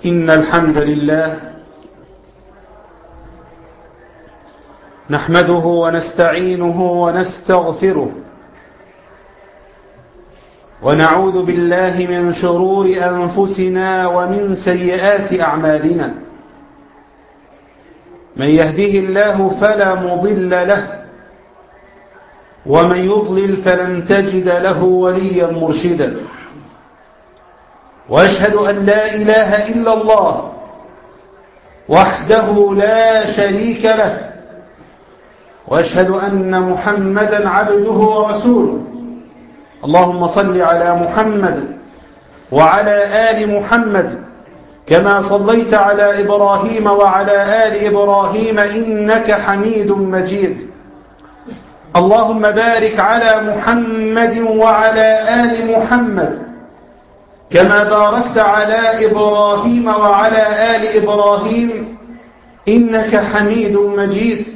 إن الحمد لله نحمده ونستعينه ونستغفره ونعوذ بالله من شرور أنفسنا ومن سيئات أعمالنا. من يهده الله فلا مضل له ومن يضلل فلن تجد له وليا مرشدا. وأشهد أن لا إله إلا الله وحده لا شريك له، وأشهد أن محمدا عبده ورسوله. اللهم صل على محمد وعلى آل محمد كما صليت على إبراهيم وعلى آل إبراهيم إنك حميد مجيد. اللهم بارك على محمد وعلى آل محمد كما باركت على إبراهيم وعلى آل إبراهيم إنك حميد مجيد.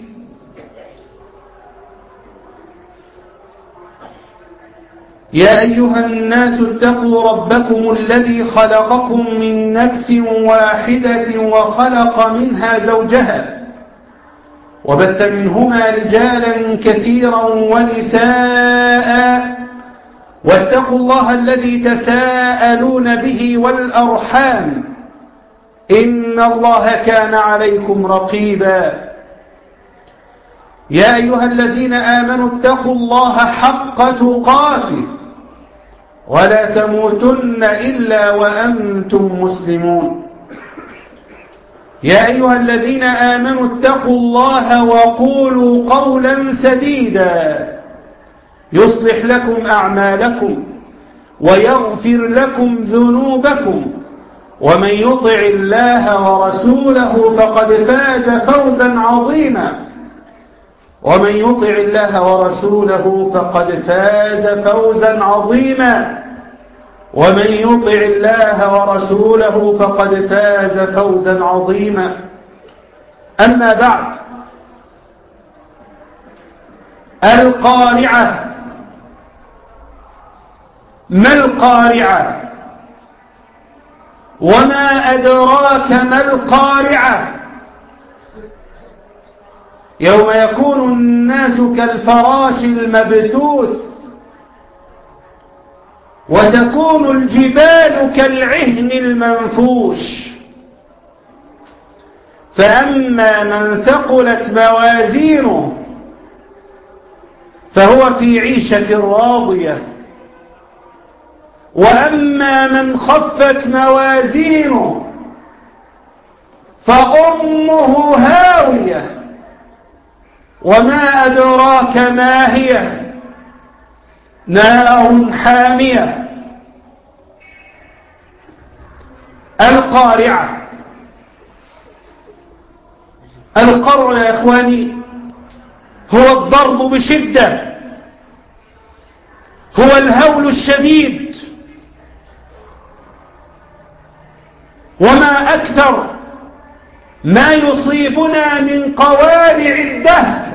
يا أيها الناس اتقوا ربكم الذي خلقكم من نفس واحدة وخلق منها زوجها وبث منهما رجالا كثيرا ونساء، واتقوا الله الذي تساءلون به والأرحام إن الله كان عليكم رقيبا. يا أيها الذين آمنوا اتقوا الله حق تقاته ولا تموتن إلا وأنتم مسلمون. يا أيها الذين آمنوا اتقوا الله وقولوا قولا سديدا يصلح لكم أعمالكم ويغفر لكم ذنوبكم، ومن يطع الله ورسوله فقد فاز فوزا عظيما. ومن يطع الله ورسوله فقد فاز فوزا عظيما. ومن يطع الله ورسوله فقد فاز فوزا عظيما. أما بعد، القارعة. ما القارعة؟ وما أدراك ما القارعة؟ يوم يكون الناس كالفراش المبثوث وتكون الجبال كالعهن المنفوش. فأما من ثقلت موازينه فهو في عيشة راضية، وأما من خفت موازينه فأمه هاوية. وما أدراك ما هي؟ نار حامية. القارعة. القرع يا إخواني هو الضرب بشدة، هو الهول الشديد. وما أكثر ما يصيبنا من قوارع الدهر.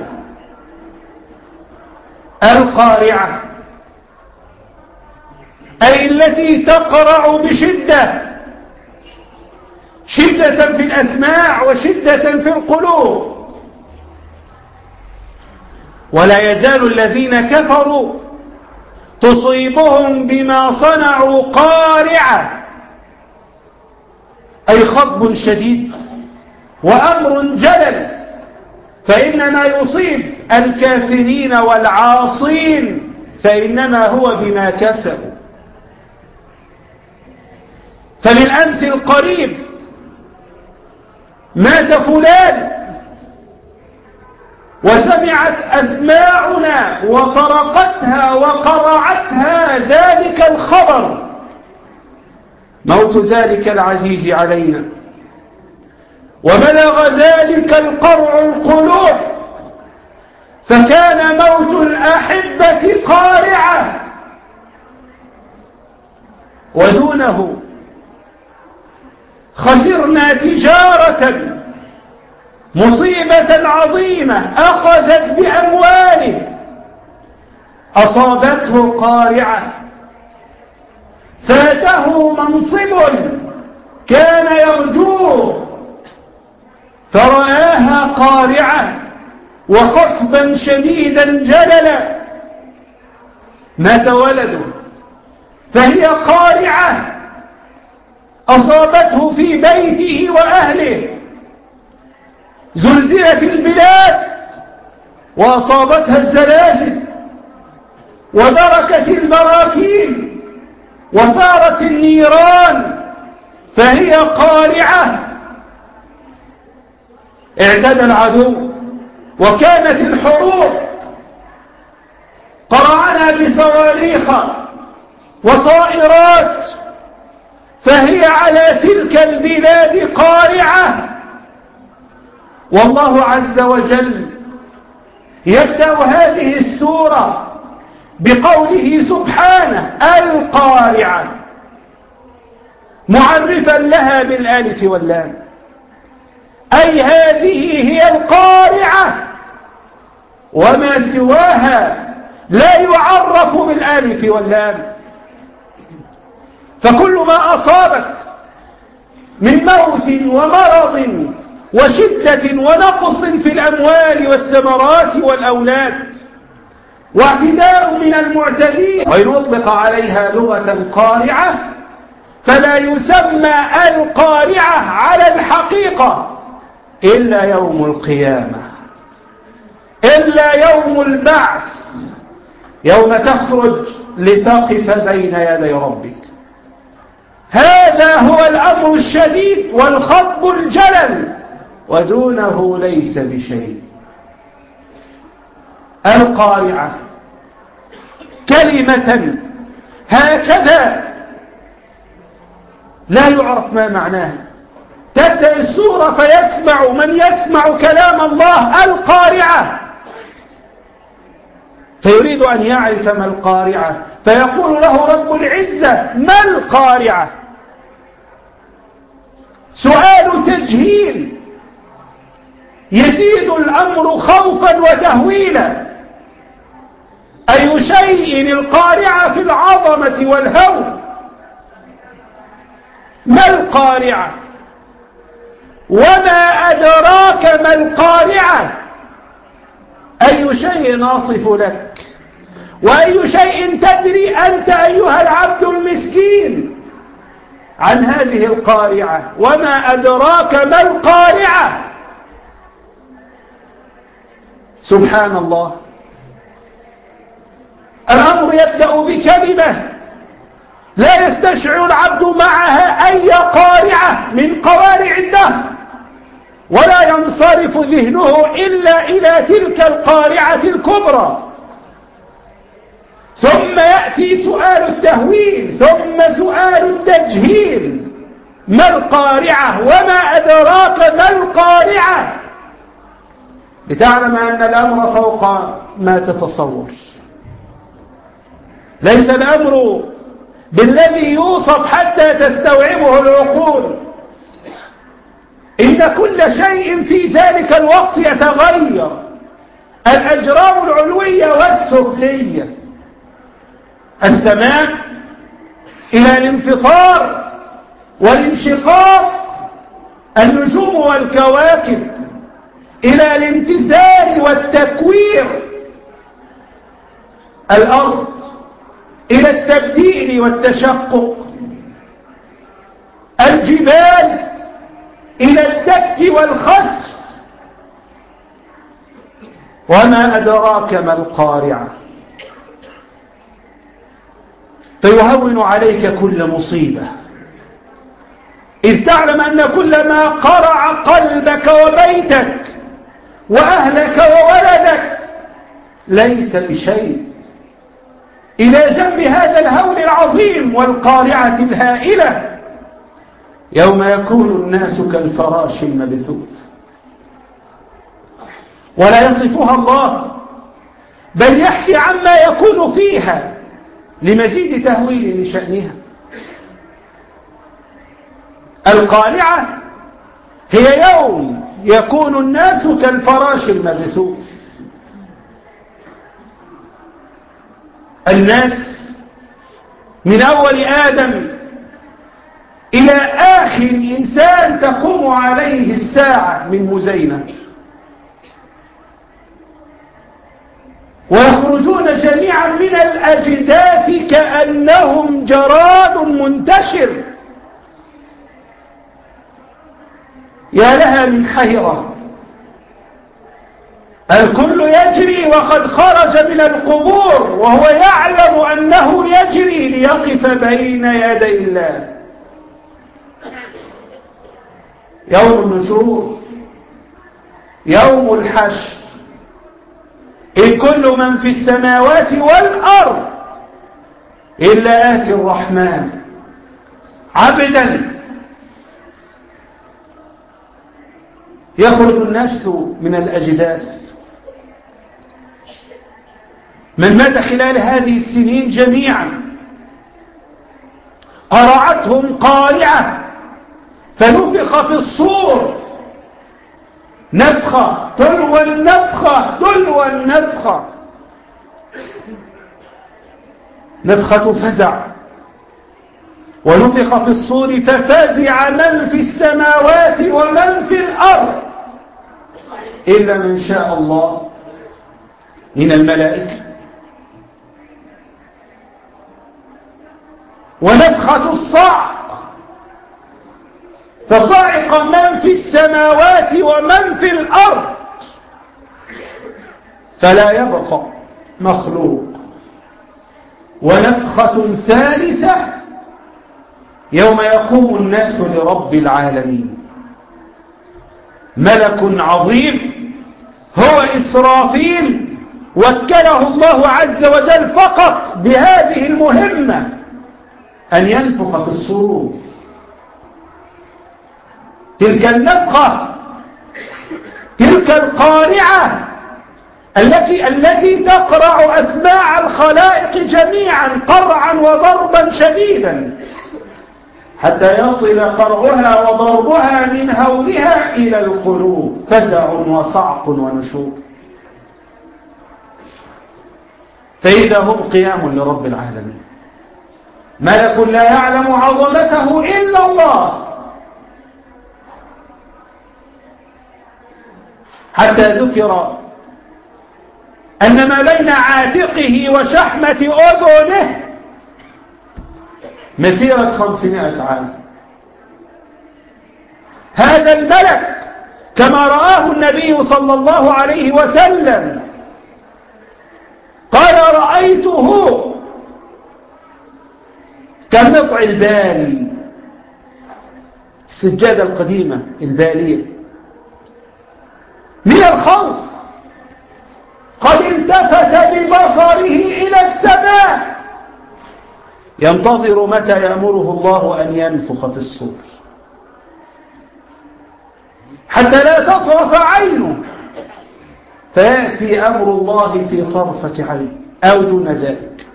القارعة أي التي تقرع بشدة، شدة في الأسماع وشدة في القلوب. ولا يزال الذين كفروا تصيبهم بما صنعوا قارعة، أي خطب شديد وأمر جلل. فإن ما يصيب الكافرين والعاصين فإنما هو بما كسبوا. فبالأمس القريب مات فلان وسمعت أسماعنا وطرقتها وقرعتها ذلك الخبر، موت ذلك العزيز علينا، وبلغ ذلك القرع القلوب، فكان موت الأحبة قارعة. ودونه خسرنا تجارة مصيبة عظيمة أخذت بأمواله، أصابته قارعة، فاته منصب كان يرجوه فرآها قارعة وخطبا شديدا جللا، مات ولده فهي قارعة أصابته في بيته وأهله، زلزلت البلاد وأصابتها الزلازل ودركت البراكين وثارت النيران فهي قارعة. اعتدى العدو وكانت الحروب قرعنا بصواريخ وطائرات فهي على تلك البلاد قارعة. والله عز وجل يبدأ هذه السورة بقوله سبحانه القارعة، معرفا لها بالالف واللام، أي هذه هي القارعة وما سواها لا يعرف بالالف واللام. فكل ما أصابك من موت ومرض وشدة ونقص في الأموال والثمرات والأولاد واعتداء من المعتدين، وإن أطلق عليها لغة قارعة فلا يسمى القارعة على الحقيقة إلا يوم القيامة، إلا يوم البعث، يوم تخرج لتقف بين يدي ربك. هذا هو الأمر الشديد والخطب الجلل، ودونه ليس بشيء. القارعة كلمة هكذا لا يعرف ما معناها. تبدأ السورة فيسمع من يسمع كلام الله القارعة، فيريد أن يعرف ما القارعة، فيقول له رب العزة ما القارعة؟ سؤال تجهيل يزيد الأمر خوفا وتهويلا. أي شيء القارعة في العظمة والهول؟ ما القارعة؟ وما أدراك ما القارعة؟ أي شيء نصف لك، وأي شيء تدري أنت أيها العبد المسكين عن هذه القارعة؟ وما أدراك ما القارعة؟ سبحان الله. الأمر يبدأ بكلمة لا يستشعر العبد معها أي قارعة من قوارع الدهر، ولا ينصرف ذهنه إلا إلى تلك القارعة الكبرى. ثم يأتي سؤال التهويل، ثم سؤال التجهيل، ما القارعة؟ وما أدراك ما القارعة؟ لتعلم أن الأمر فوق ما تتصور. ليس الأمر بالذي يوصف حتى تستوعبه العقول. إن كل شيء في ذلك الوقت يتغير، الأجرام العلوية والسفلية، السماء إلى الانفطار والانشقاق، النجوم والكواكب إلى الامتثال والتكوير، الأرض إلى التبديل والتشقق، الجبال إلى الدك والخسف. وما أدراك ما القارعة؟ فيهون عليك كل مصيبة، إذ تعلم أن كل ما قرع قلبك وبيتك وأهلك وولدك ليس بشيء إلى جنب هذا الهول العظيم والقارعة الهائلة، يوم يكون الناس كالفراش المبثوث. ولا يصفها الله، بل يحكي عما يكون فيها لمزيد تهويل لشأنها. القارعة هي يوم يكون الناس كالفراش المبثوث. الناس من أول آدم إلى آخر إنسان تقوم عليه الساعة من مزينة، ويخرجون جميعا من الأجداث كأنهم جراد منتشر. يا لها من حيرة، الكل يجري وقد خرج من القبور وهو يعلم أنه يجري ليقف بين يدي الله. يوم النشور، يوم الحشر، إن كل من في السماوات والأرض إلا آتي الرحمن عبدا. يخرج الناس من الأجداث. من مات خلال هذه السنين جميعا قرعتهم قارعة، فنفخ في الصور نفخة تلو النفخة تلو النفخة، نفخة فزع. ونفخ في الصور ففزع من في السماوات ومن في الأرض إلا من شاء الله من الملائكة. ونفخة الصعق فصعق من في السماوات ومن في الأرض فلا يبقى مخلوق. ونفخة ثالثة يوم يقوم الناس لرب العالمين، ملك عظيم هو إسرافيل وكله الله عز وجل فقط بهذه المهمة، أن ينفخ في الصور. تلك النفخة، تلك القارعة التي تقرع أسماع الخلائق جميعا قرعا وضربا شديدا حتى يصل قرعها وضربها من هولها إلى القلوب، فزع وصعق ونشوء. فإذا هم قيام لرب العالمين، ملك لا يعلم عظمته إلا الله، حتى ذكر أن ما بين عاتقه وشحمة أذنه مسيرة 500 عام. هذا الملك كما رآه النبي صلى الله عليه وسلم قال رأيته كالنطع البالي، السجادة القديمة البالية، من الخوف قد التفت ببصره إلى السماء ينتظر متى يأمره الله أن ينفخ في الصور حتى لا تطرف عينه، فيأتي أمر الله في طرفة عين أو دون ذلك.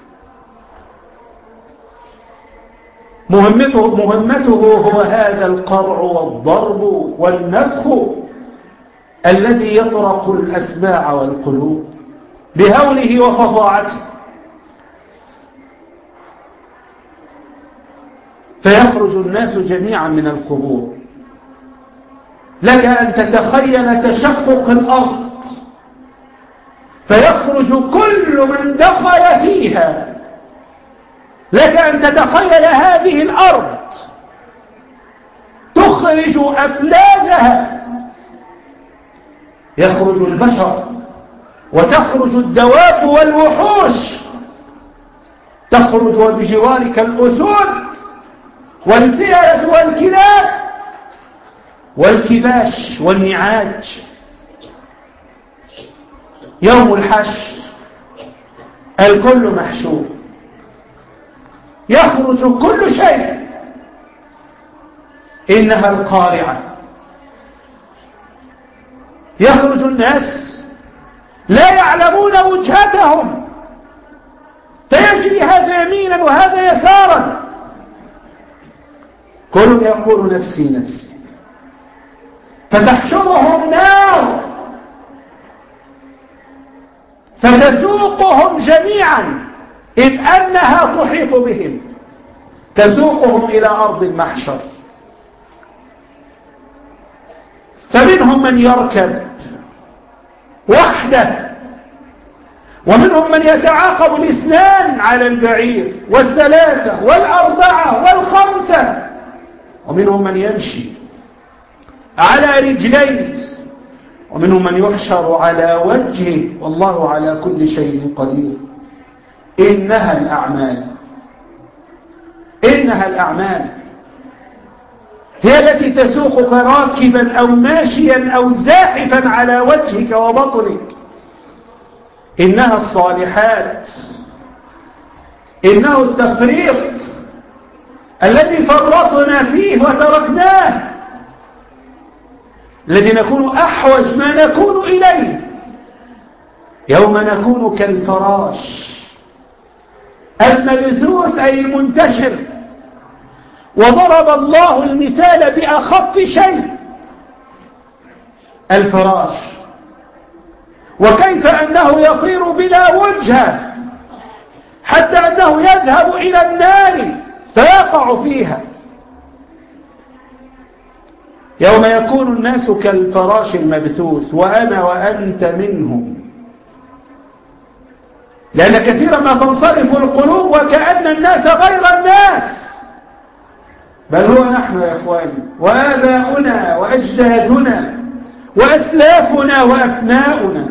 مهمته هو هذا القرع والضرب والنفخ الذي يطرق الأسماع والقلوب بهوله وفظاعته. فيخرج الناس جميعا من القبور. لك أن تتخيل تشقق الأرض فيخرج كل من دخل فيها. لك أن تتخيل هذه الأرض تخرج أفلاذها، يخرج البشر وتخرج الدواب والوحوش، تخرج وبجوارك الأسود والفئة والكلاب والكباش والنعاج. يوم الحشر الكل محشور، يخرج كل شيء. إنها القارعة. يخرج الناس لا يعلمون وجهتهم، فيجري هذا يمينا وهذا يسارا، كل يقول نفسي نفسي، فتحشرهم نار فتسوقهم جميعا إذ أنها تحيط بهم تسوقهم إلى أرض المحشر. فمنهم من يركب وحده، ومنهم من يتعاقب الاثنان على البعير والثلاثة والأربعة والخمسة، ومنهم من يمشي على رجليه، ومنهم من يحشر على وجهه، والله على كل شيء قدير. إنها الأعمال هي التي تسوقك راكبا أو ماشيا أو زاحفا على وجهك وبطنك. إنها الصالحات، إنه التفريط الذي فرطنا فيه وتركناه، الذي نكون أحوج ما نكون إليه يوم نكون كالفراش المبثوث أي المنتشر. وضرب الله المثال بأخف شيء، الفراش، وكيف أنه يطير بلا وجهة حتى أنه يذهب إلى النار فيقع فيها. يوم يكون الناس كالفراش المبثوث وأنا وأنت منهم، لأن كثيرا ما تنصرف القلوب وكأن الناس غير الناس، بل هو نحن يا إخواني وآباؤنا وأجدادنا وأسلافنا وأبناؤنا،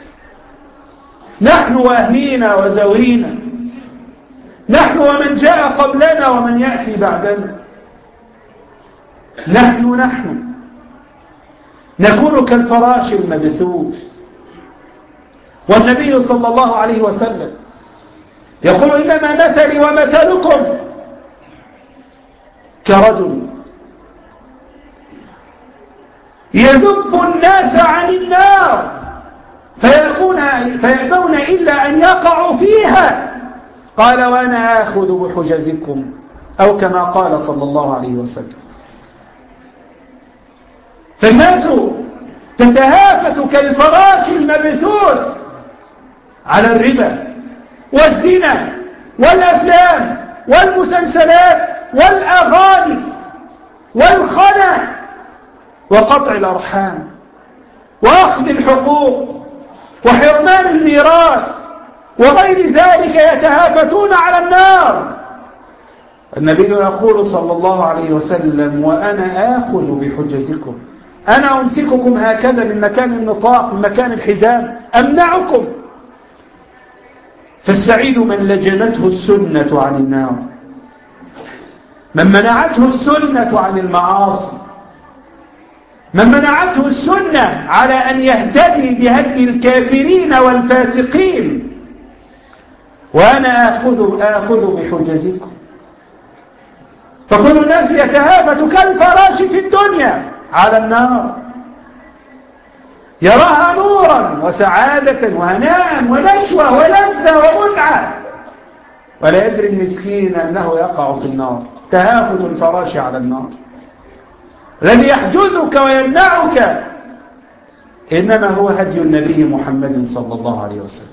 نحن وأهلينا وذوينا، نحن ومن جاء قبلنا ومن يأتي بعدنا، نحن نكون كالفراش المبثوث. والنبي صلى الله عليه وسلم يقول إنما مثلي ومثلكم كرجل يذب الناس عن النار فيأبون إلا أن يقعوا فيها، قال وأنا آخذ بحجزكم، أو كما قال صلى الله عليه وسلم. فالناس تتهافت كالفراش المبثوث على الربا والزنا والأفلام والمسلسلات والأغاني والخنا وقطع الأرحام وأخذ الحقوق وحرمان الميراث وغير ذلك، يتهافتون على النار. النبي يقول صلى الله عليه وسلم وأنا آخذ بحجزكم، أنا أمسككم هكذا من مكان النطاق، من مكان الحزام، أمنعكم. فالسعيد من لجنته السنة عن النار، من منعته السنة عن المعاصي، من منعته السنة على أن يهتدي بهدي الكافرين والفاسقين. وأنا آخذ بحجزكم. فكل الناس يتهافت كالفراش في الدنيا على النار، يراها نورا وسعادة وهناء ونشوة ولذة ومتعة، ولا يدري المسكين أنه يقع في النار. تهافت الفراش على النار الذي يحجزك ويمنعك إنما هو هدي النبي محمد صلى الله عليه وسلم.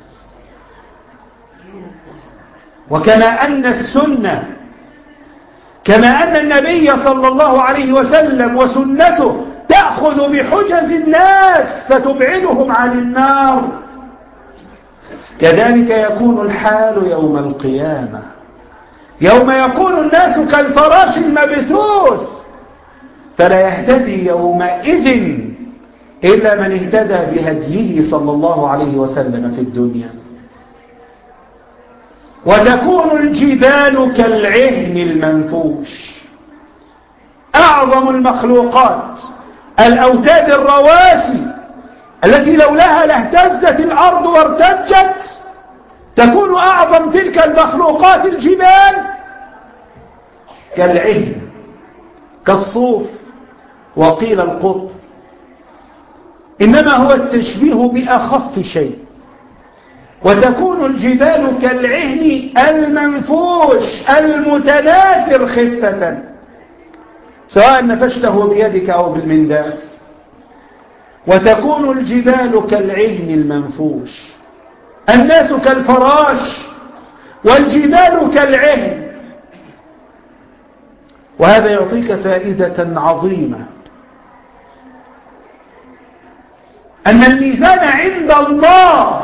وكما أن السنة، كما أن النبي صلى الله عليه وسلم وسنته تأخذ بحجز الناس فتبعدهم عن النار، كذلك يكون الحال يوم القيامة، يوم يكون الناس كالفراش المبثوث، فلا يهتدي يومئذ إلا من اهتدى بهديه صلى الله عليه وسلم في الدنيا. وتكون الجبال كالعهن المنفوش، أعظم المخلوقات، الأوتاد الرواسي التي لولاها لاهتزت الأرض وارتجت، تكون أعظم تلك المخلوقات الجبال كالعهن، كالصوف، وقيل القطن، إنما هو التشبيه بأخف شيء. وتكون الجبال كالعهن المنفوش المتناثر خفة، سواء نفشته بيدك أو بالمنداف. وتكون الجبال كالعهن المنفوش، الناس كالفراش والجبال كالعهن. وهذا يعطيك فائدة عظيمة، أن الميزان عند الله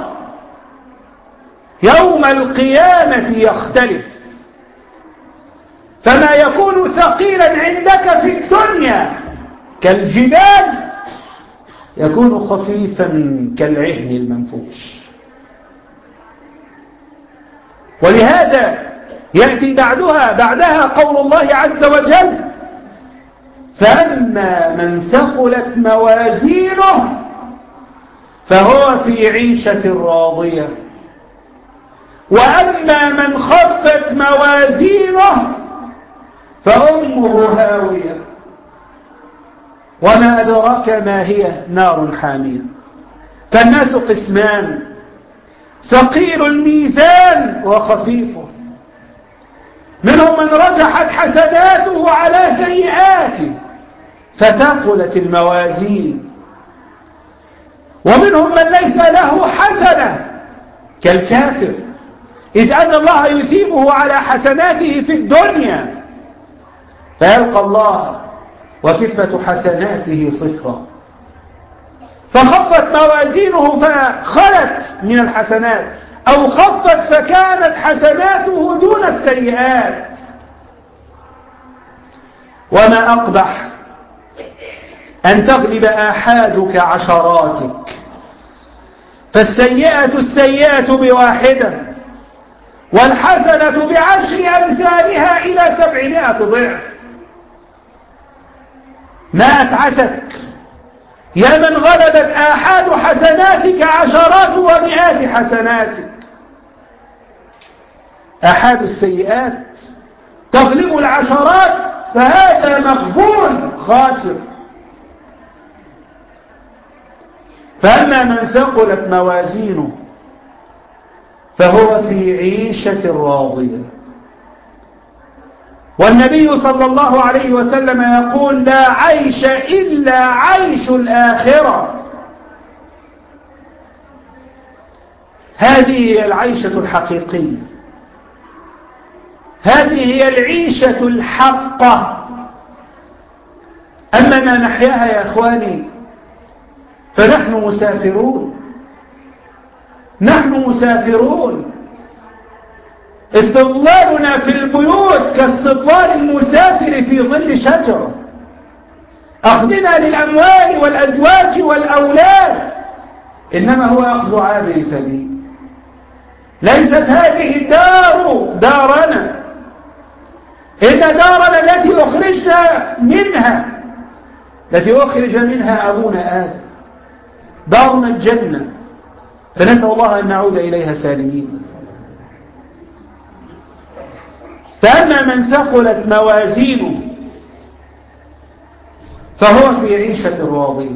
يوم القيامة يختلف، فما يكون ثقيلا عندك في الدنيا كالجبال يكون خفيفا كالعهن المنفوش. ولهذا يأتي بعدها قول الله عز وجل: فأما من ثقلت موازينه فهو في عيشة راضية، وأما من خفت موازينه فأمه هاوية، وما أدراك ما هي، نار حامية. فالناس قسمان: ثقيل الميزان وخفيفه، منهم من رجحت حسناته على سيئاته فتقلت الموازين، ومنهم من ليس له حسنة كالكافر، إذ أن الله يثيبه على حسناته في الدنيا فيلقى الله وكفة حسناته صفرا، فخفت موازينه فخلت من الحسنات، أو خفت فكانت حسناته دون السيئات. وما أقبح أن تغلب آحادك عشراتك، فالسيئة السيئة بواحدة، والحسنة بعشر أمثالها إلى 700 ضعف. ما أتعسك يا من غلبت آحاد حسناتك عشرات ومئات حسناتك. آحاد السيئات تغلب العشرات، فهذا مغبون خاسر. فأما من ثقلت موازينه فهو في عيشة راضية. والنبي صلى الله عليه وسلم يقول: لا عيش إلا عيش الآخرة. هذه هي العيشة الحقيقية، هذه هي العيشة الحقة. أما ما نحياها يا أخواني فنحن مسافرون، نحن مسافرون. استظلالنا في البيوت كاستظلال المسافر في ظل شجرة. أخذنا للأموال والأزواج والأولاد إنما هو أخذ عابر سبيل. ليست هذه الدار دارنا، إن دارنا التي أخرجنا منها، التي أخرج منها أبونا آدم، دارنا الجنة، فنسأل الله أن نعود إليها سالمين. فأما من ثقلت موازينه فهو في عيشة راضية.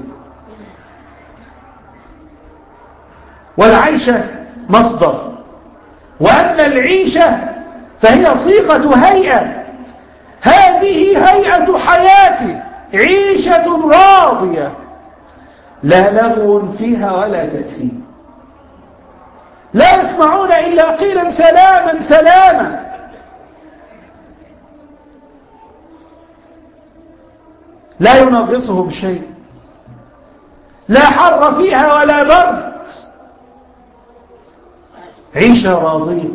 والعيشة مصدر، وأما العيشة فهي صيغة هيئة. هذه هيئة حياتي، عيشة راضية لا لغو فيها ولا تأثيم، لا يسمعون إلا قيلا سلاما سلاما. لا ينغصهم شيء، لا حر فيها ولا برد، عيشة راضية.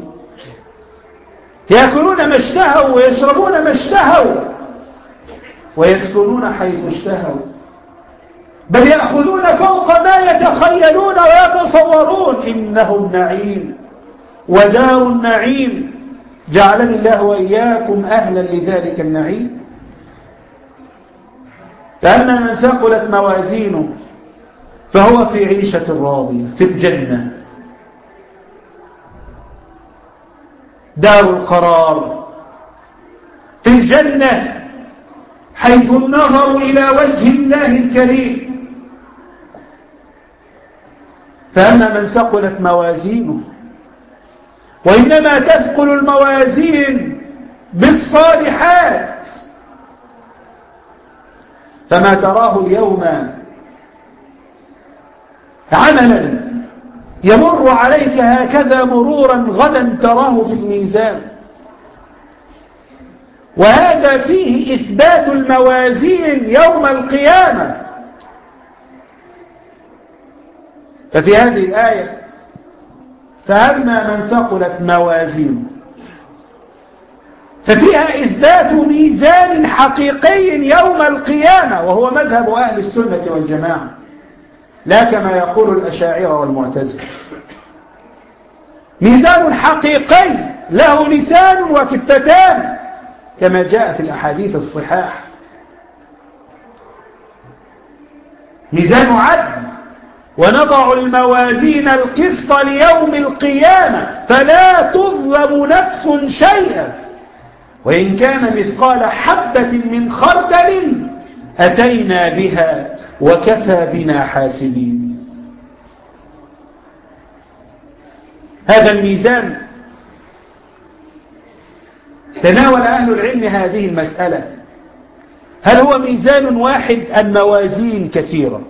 يأكلون ما اشتهوا ويشربون ما اشتهوا ويسكنون حيث اشتهوا، بل يأخذون فوق ما يتخيلون ويتصورون. إنهم نعيم ودار النعيم، جعلني الله وإياكم أهلا لذلك النعيم. فأما من ثقلت موازينه فهو في عيشة راضية في الجنة، دار القرار في الجنة، حيث النظر إلى وجه الله الكريم. فأما من ثقلت موازينه، وإنما تثقل الموازين بالصالحات، فما تراه اليوم عملا يمر عليك هكذا مرورا غدا تراه في الميزان. وهذا فيه إثبات الموازين يوم القيامة. ففي هذه الآية فأما من ثقلت موازينه ففيها إثبات ميزان حقيقي يوم القيامة، وهو مذهب أهل السنة والجماعة، لا كما يقول الأشاعرة والمعتزلة. ميزان حقيقي له لسان وكفتان كما جاء في الأحاديث الصحاح، ميزان عدل، ونضع الموازين القسط ليوم القيامة فلا تظلم نفس شيئا وإن كان مثقال حبة من خردل أتينا بها وكفى بنا حاسبين. هذا الميزان تناول أهل العلم هذه المسألة: هل هو ميزان واحد أم موازين كثيرة؟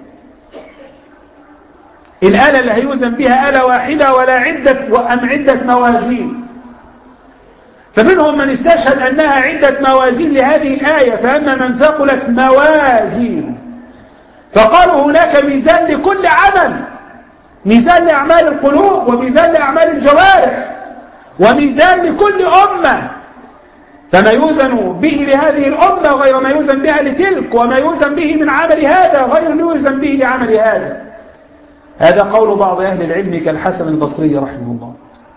الآلة اللي هيوزن بها آلة واحدة ولا عدة موازين؟ فمنهم من استشهد أنها عدة موازين لهذه الآية، فأما من ثقلت موازين فقالوا هناك ميزان لكل عمل، ميزان لأعمال القلوب وميزان لأعمال الجوارح وميزان لكل أمة، فما يوزن به لهذه الأمة غير ما يوزن بها لتلك، وما يوزن به من عمل هذا غير ما يوزن به لعمل هذا. هذا قول بعض أهل العلم كالحسن البصري رحمه الله.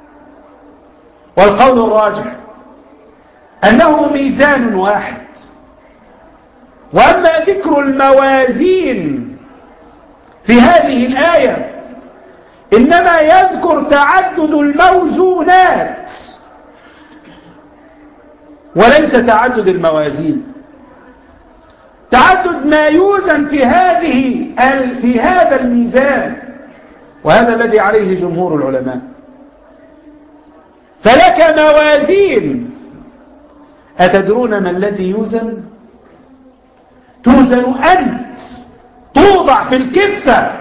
والقول الراجح أنه ميزان واحد. وأما ذكر الموازين في هذه الآية إنما يذكر تعدد الموزونات وليس تعدد الموازين. تعدد ما يوزن في هذا الميزان، وهذا الذي عليه جمهور العلماء. فلك موازين، أتدرون ما الذي يوزن؟ توزن أنت، توضع في الكفة،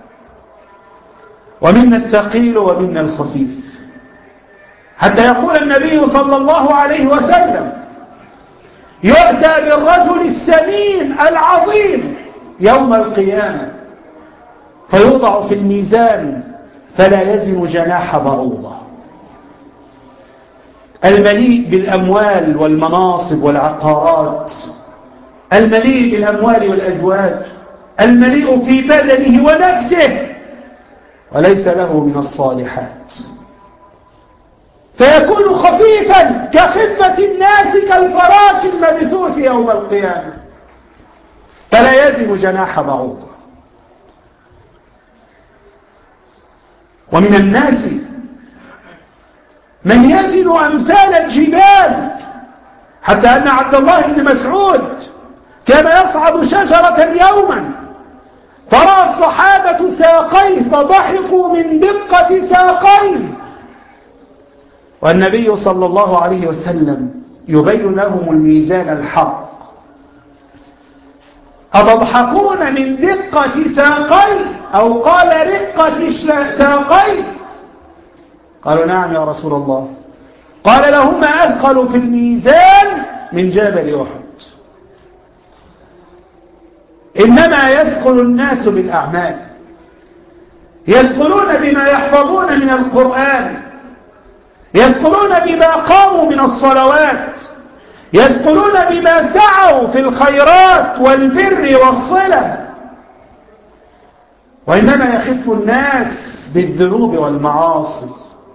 ومنا الثقيل ومنا الخفيف، حتى يقول النبي صلى الله عليه وسلم: يؤتى بالرجل السمين العظيم يوم القيامة فيوضع في الميزان فلا يزن جناح بعوضة. المليء بالأموال والمناصب والعقارات، المليء بالأموال والأزواج، المليء في بدنه ونفسه، وليس له من الصالحات، فيكون خفيفا كخفة الناس كالفراش المبثوث يوم القيامة فلا يزن جناح بعوضة. ومن الناس من يزن أمثال الجبال، حتى أن عبد الله بن مسعود كان يصعد شجرة يوما فرأى الصحابة ساقيه فضحكوا من دقة ساقيه، والنبي صلى الله عليه وسلم يبين لهم الميزان الحق: أتضحكون من دقة ساقيه؟ أو قال رقة ساقيه؟ قالوا: نعم يا رسول الله. قال: لهما أثقل في الميزان من جبل أحد. إنما يثقل الناس بالأعمال، يثقلون بما يحفظون من القرآن، يثقلون بما قاموا من الصلوات، يثقلون بما سعوا في الخيرات والبر والصلة، وإنما يخف الناس بالذنوب والمعاصي.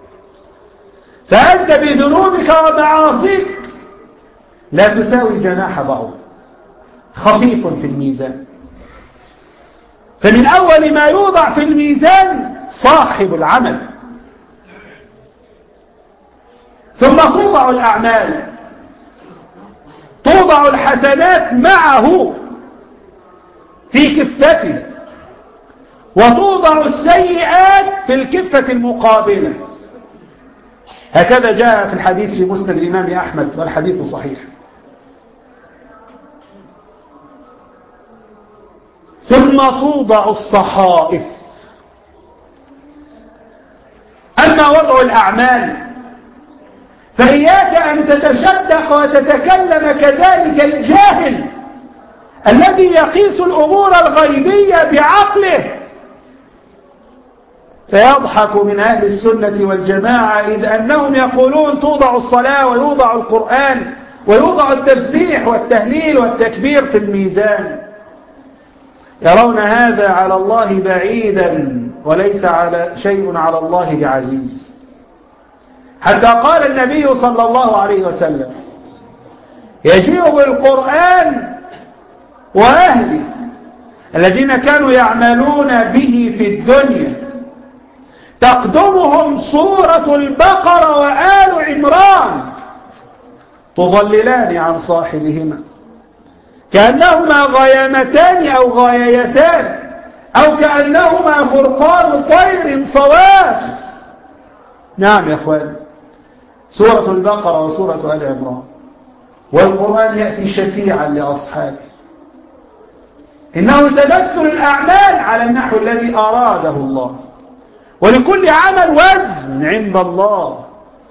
فأنت بذنوبك ومعاصيك لا تساوي جناح بعوض، خفيف في الميزان. فمن أول ما يوضع في الميزان صاحب العمل، ثم توضع الأعمال، توضع الحسنات معه في كفته، وتوضع السيئات في الكفة المقابلة. هكذا جاء في الحديث في مسند الإمام أحمد، والحديث صحيح. ثم توضع الصحائف. أما وضع الأعمال فإياك أن تتشدق وتتكلم كذلك الجاهل الذي يقيس الأمور الغيبية بعقله، فيضحك من أهل السنة والجماعة إذ أنهم يقولون توضع الصلاة ويوضع القرآن ويوضع التسبيح والتهليل والتكبير في الميزان، يرون هذا على الله بعيدا وليس على شيء على الله بعزيز. حتى قال النبي صلى الله عليه وسلم: يجيء بالقرآن وأهله الذين كانوا يعملون به في الدنيا تقدمهم سورة البقرة وآل عمران تضللان عن صاحبهما كأنهما غيامتان أو غايتان أو كأنهما فرقان طير صواف. نعم يا أخوان، سورة البقرة وسورة آل عمران، والقرآن يأتي شفيعا لأصحابه. إنه تذكر الأعمال على النحو الذي أراده الله، ولكل عمل وزن عند الله.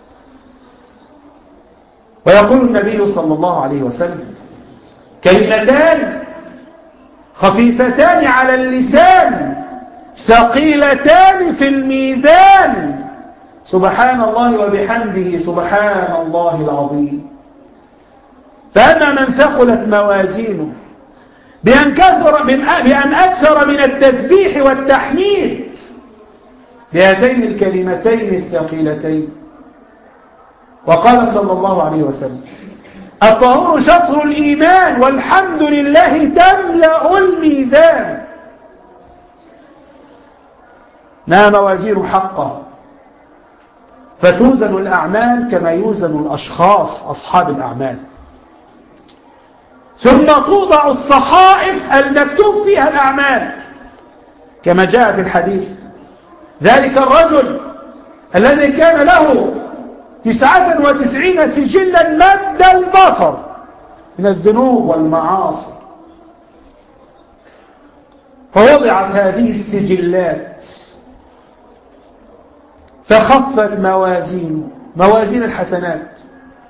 ويقول النبي صلى الله عليه وسلم: كلمتان خفيفتان على اللسان ثقيلتان في الميزان، سبحان الله وبحمده سبحان الله العظيم. فأما من ثقلت موازينه بأن أكثر من التسبيح والتحميد بهاتين الكلمتين الثقيلتين. وقال صلى الله عليه وسلم: الطهور شطر الإيمان والحمد لله تملأ الميزان. ما موازين حقه، فتوزن الأعمال كما يوزن الأشخاص أصحاب الأعمال، ثم توضع الصحائف المكتوب فيها الأعمال كما جاء في الحديث: ذلك الرجل الذي كان له 99 سجلا مد البصر من الذنوب والمعاصي، فوضعت هذه السجلات فخفت موازين الحسنات،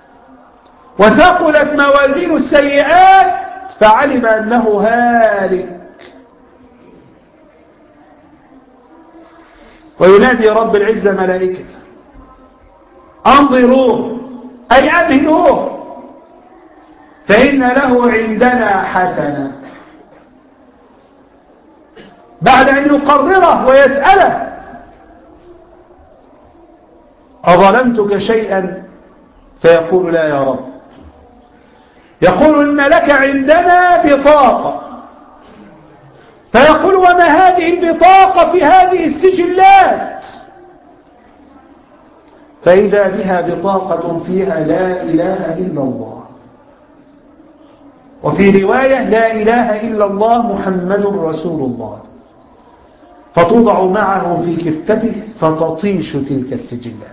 وثقلت موازين السيئات، فعلم أنه هالك. وينادي رب العزة ملائكته: انظروه أي أمهلوه فإن له عندنا حسنة. بعد أن يقرره ويسأله: أظلمتك شيئا؟ فيقول: لا يا رب. يقول: إن لك عندنا بطاقة. فيقول: وما هذه البطاقة في هذه السجلات؟ فإذا بها بطاقة فيها لا إله إلا الله، وفي رواية لا إله إلا الله محمد رسول الله، فتوضع معه في كفته فتطيش تلك السجلات.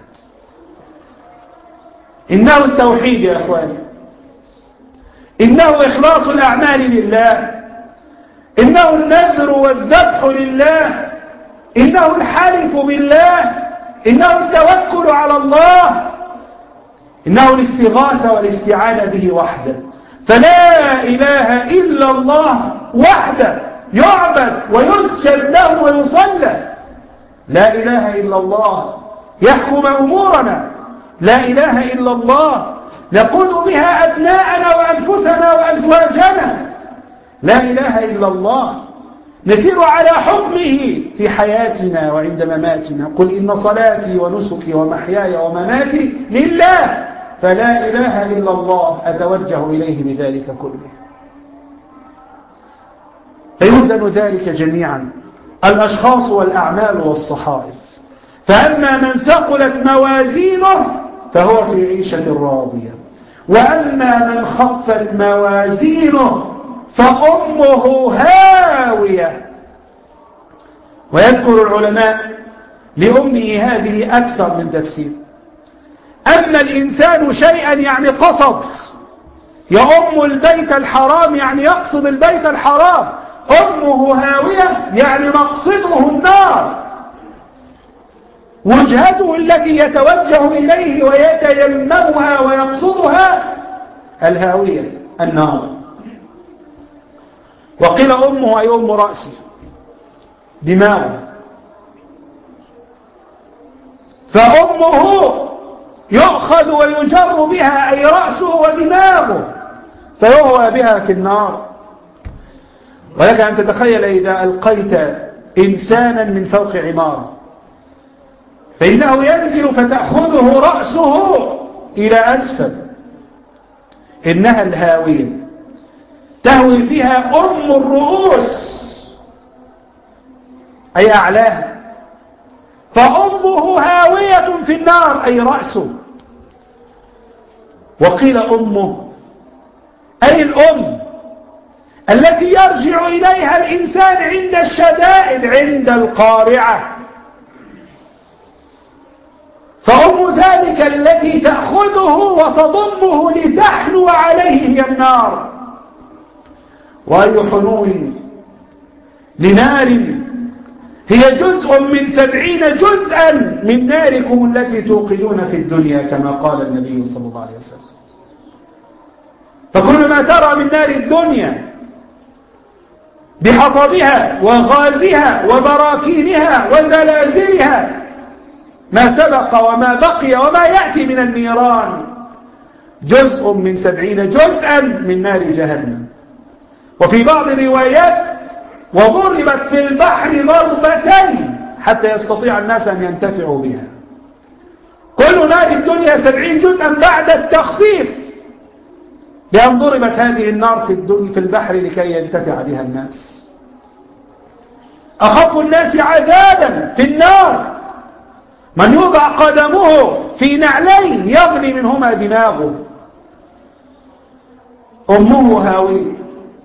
إنه التوحيد يا أخواني، إنه إخلاص الأعمال لله، إنه النذر والذبح لله، إنه الحلف بالله، إنه التوكل على الله، إنه الاستغاثة والاستعانة به وحده. فلا إله إلا الله وحده يعبد ويسجد له ويصلى. لا إله إلا الله يحكم أمورنا، لا إله إلا الله نقود بها أبناءنا وأنفسنا وأزواجنا، لا إله إلا الله نسير على حكمه في حياتنا وعند مماتنا. قل إن صلاتي ونسكي ومحياي ومماتي لله، فلا إله إلا الله أتوجه إليه بذلك كله. فيوزن ذلك جميعا، الأشخاص والأعمال والصحائف. فأما من ثقلت موازينه فهو في عيشة راضية، وأما من خفت موازينه فأمه هاوية. ويذكر العلماء لأمه هذه أكثر من تفسير. أما الإنسان شيئا يعني قصد، يأم البيت الحرام يعني يقصد البيت الحرام، أمه هاوية يعني مقصده النار. وجهته التي يتوجه إليه ويتيممها ويقصدها الهاوية النار. وقيل أمه أي أم رأسه، دماغه. فأمه يؤخذ ويجر بها أي رأسه ودماغه فيهوى بها في النار. ولك أن تتخيل إذا ألقيت إنسانا من فوق عمارة فإنه ينزل فتأخذه رأسه إلى أسفل، إنها الهاوية تهوي فيها أم الرؤوس أي أعلاها، فأمه هاوية في النار أي رأسه. وقيل أمه أي الأم التي يرجع إليها الإنسان عند الشدائد، عند القارعة. فأم ذلك التي تأخذه وتضمه لتحنو عليه هي النار. وأي حنو لنار هي جزء من 70 جزءا من ناركم التي توقدون في الدنيا كما قال النبي صلى الله عليه وسلم. فكل ما ترى من نار الدنيا بحطبها وغازها وبراكينها وزلازلها ما سبق وما بقي وما يأتي من النيران جزء من 70 جزءا من نار جهنم. وفي بعض الروايات وضربت في البحر ضربتين حتى يستطيع الناس أن ينتفعوا بها. كل نار الدنيا 70 جزءا بعد التخفيف بأن ضربت هذه النار في البحر لكي ينتفع بها الناس. أخف الناس عذابا في النار من يوضع قدمه في نعلين يغلي منهما دماغه. أمه هاوية.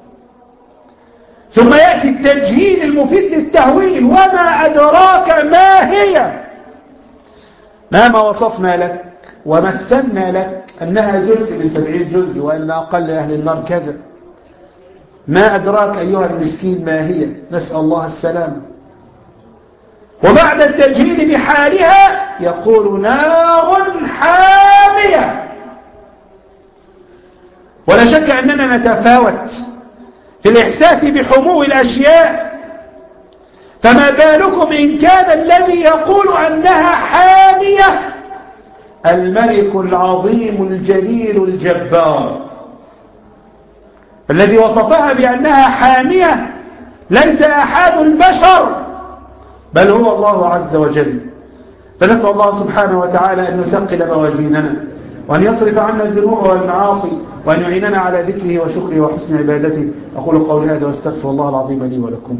ثم يأتي التجهيل المفيد للتهويل، وما أدراك ما هي. ما وصفنا لك ومثلنا لك أنها جزء من 70 جزء وأن أقل أهل النار كذا. ما أدراك أيها المسكين ما هي، نسأل الله السلامة. وبعد التجهيل بحالها يقول نار حامية. ولا شك أننا نتفاوت في الإحساس بحمو الأشياء، فما بالكم إن كان الذي يقول أنها حامية الملك العظيم الجليل الجبار الذي وصفها بأنها حامية ليس أحد البشر بل هو الله عز وجل. فنسأل الله سبحانه وتعالى أن يثقل موازيننا وأن يصرف عنا الذنوب والمعاصي وأن يعيننا على ذكره وشكره وحسن عبادته. أقول قولي هذا واستغفر الله العظيم لي ولكم.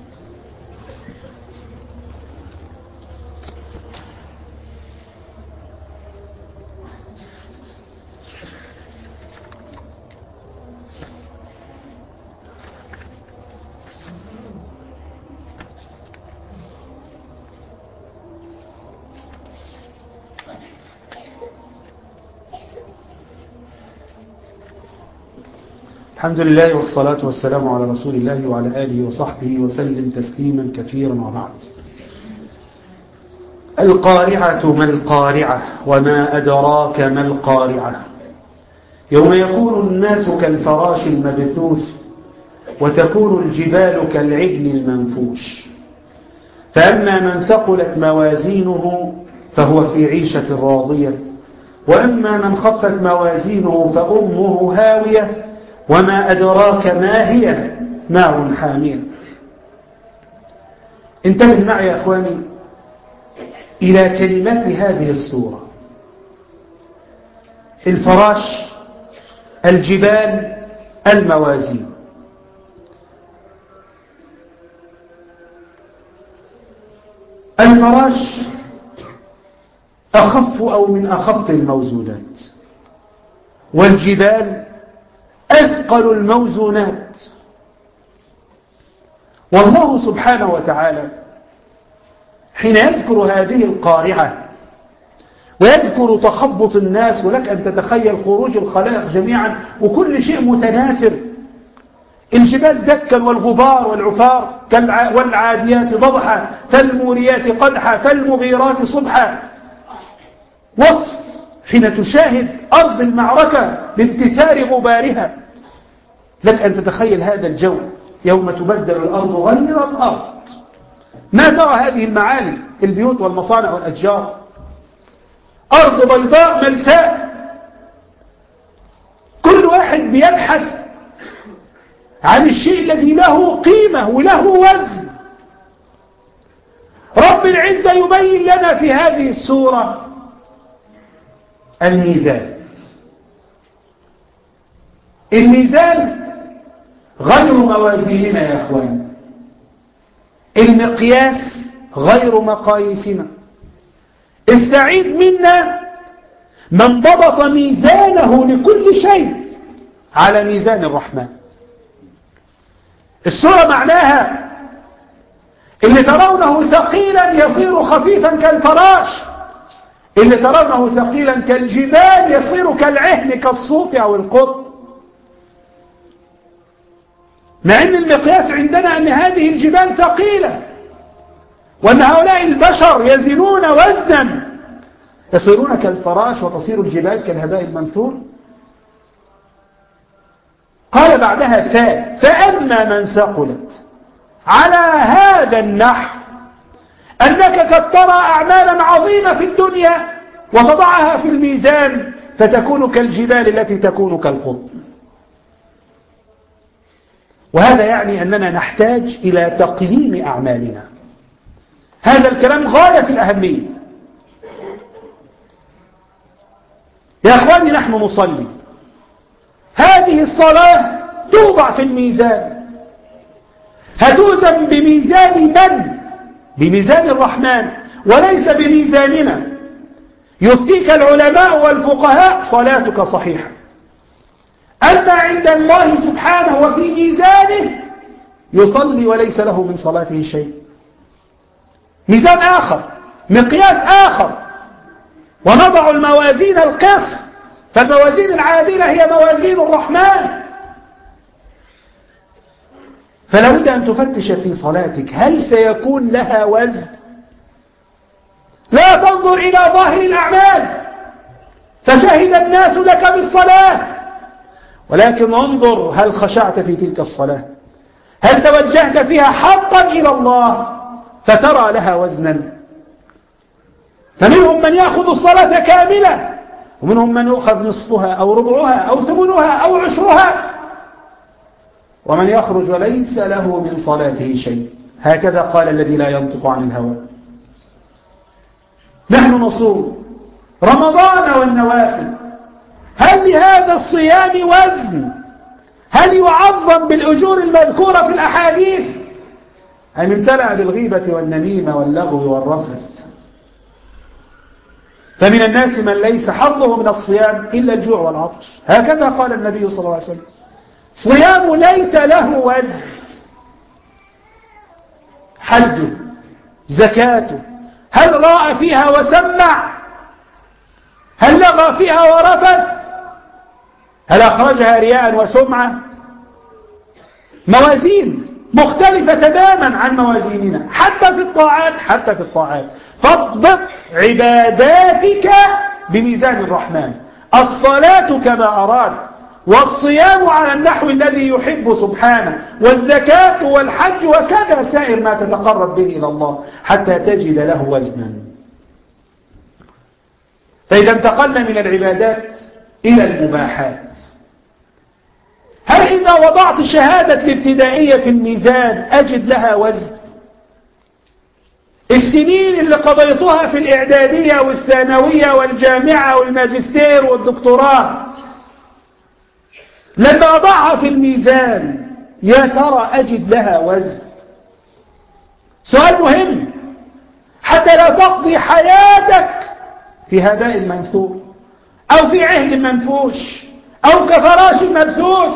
الحمد لله والصلاة والسلام على رسول الله وعلى آله وصحبه وسلم تسليما كثيرا. وبعد. القارعة ما القارعة وما أدراك ما القارعة. يوم يكون الناس كالفراش المبثوث وتكون الجبال كالعهن المنفوش. فأما من ثقلت موازينه فهو في عيشة راضية، وأما من خفت موازينه فأمه هاوية وما أدراك ما هي نار حامية. انتبه معي يا أخواني إلى كلمات هذه السورة. الفراش، الجبال، الموازين. الفراش أخف أو من أخف الموزونات، والجبال أثقل الموزونات. والله سبحانه وتعالى حين يذكر هذه القارعة ويذكر تخبط الناس، ولك أن تتخيل خروج الخلائق جميعا وكل شيء متناثر الجبال دكا والغبار والعفار والعاديات ضبحا فالموريات قدحا فالمغيرات صبحا. وصف حين تشاهد أرض المعركة بامتثال غبارها. لك أن تتخيل هذا الجو يوم تبدل الأرض غير الأرض. ما ترى هذه المعالي، البيوت والمصانع والأشجار، أرض بيضاء ملساء، كل واحد بيبحث عن الشيء الذي له قيمة وله وزن. رب العزة يبين لنا في هذه السورة الميزان. الميزان غير موازيننا يا أخوان، المقياس غير مقاييسنا. السعيد منا من ضبط ميزانه لكل شيء على ميزان الرحمن. السورة معناها اللي ترونه ثقيلا يصير خفيفا كالفراش، اللي ترونه ثقيلا كالجبال يصير كالعهن كالصوف أو القطن. مع أن المقياس عندنا أن هذه الجبال ثقيلة، وأن هؤلاء البشر يزنون وزنا يصيرون كالفراش وتصير الجبال كالهباء المنثور. قال بعدها فأما من ثقلت على هذا النحو أنك قد ترى أعمالا عظيمة في الدنيا وتضعها في الميزان فتكون كالجبال التي تكون كالقطن. وهذا يعني أننا نحتاج إلى تقييم أعمالنا. هذا الكلام غاية في الأهمية. يا أخواني نحن نصلي، هذه الصلاة توضع في الميزان، هتوزن بميزان من؟ بميزان الرحمن وليس بميزاننا. يفتيك العلماء والفقهاء صلاتك صحيحة، أما عند الله سبحانه وفي ميزانه يصلي وليس له من صلاته شيء. ميزان آخر، مقياس آخر. ونضع الموازين القسط، فالموازين العادلة هي موازين الرحمن. فلا بد أن تفتش في صلاتك هل سيكون لها وزن. لا تنظر إلى ظاهر الأعمال فشهد الناس لك بالصلاة، ولكن انظر هل خشعت في تلك الصلاة، هل توجهت فيها حقا إلى الله فترى لها وزنا. فمنهم من يأخذ الصلاة كاملة، ومنهم من يأخذ نصفها أو ربعها أو ثمنها أو عشرها، ومن يخرج وليس له من صلاته شيء. هكذا قال الذي لا ينطق عن الهوى. نحن نصوم رمضان والنوافل، هل لهذا الصيام وزن؟ هل يعظم بالأجور المذكورة في الأحاديث؟ أم امتلأ بالغيبة والنميمة واللغو والرفث؟ فمن الناس من ليس حظه من الصيام إلا الجوع والعطش. هكذا قال النبي صلى الله عليه وسلم. صيام ليس له وزن. حجه، زكاته، هل راى فيها وسمع؟ هل لغى فيها ورفث؟ هل أخرجها رياء وسمعة؟ موازين مختلفة تماما عن موازيننا حتى في الطاعات. فاضبط عباداتك بميزان الرحمن. الصلاة كما أراد، والصيام على النحو الذي يحب سبحانه، والزكاة والحج وكذا سائر ما تتقرب به إلى الله حتى تجد له وزنا. فإذا انتقلنا من العبادات إلى المباحات، هل إذا وضعت شهادة الابتدائية في الميزان أجد لها وزن؟ السنين اللي قضيتها في الإعدادية والثانوية والجامعة والماجستير والدكتوراه لما أضعها في الميزان يا ترى أجد لها وزن؟ سؤال مهم حتى لا تقضي حياتك في هباء منثور أو في عهد منفوش أو كفراش مبثوث.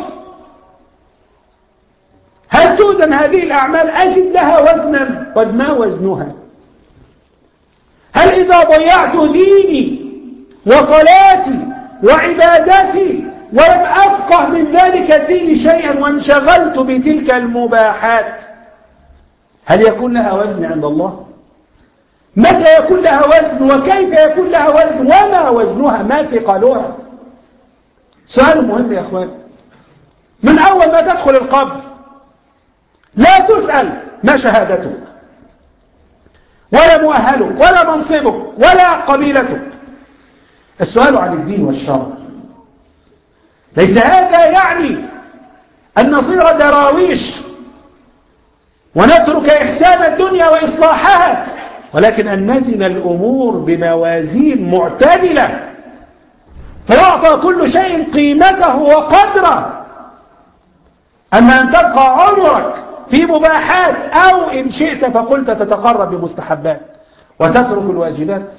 هل توزن هذه الأعمال؟ أجد لها وزنا. قد ما وزنها؟ هل إذا ضيعت ديني وصلاتي وعبادتي ولم أفقه من ذلك الدين شيئا وانشغلت بتلك المباحات، هل يكون لها وزن عند الله؟ متى يكون لها وزن وكيف يكون لها وزن وما وزنها ما ثقلها؟ سؤال مهم يا أخوان. من أول ما تدخل القبر لا تسأل ما شهادتك ولا مؤهلك ولا منصبك ولا قبيلتك، السؤال عن الدين والشرع. ليس هذا يعني أن نصير دراويش ونترك إحسان الدنيا وإصلاحها، ولكن أن نزن الأمور بموازين معتدلة فيعطى كل شيء قيمته وقدره. أما أن تبقى عمرك في مباحات أو إن شئت فقلت تتقرب بمستحبات وتترك الواجبات.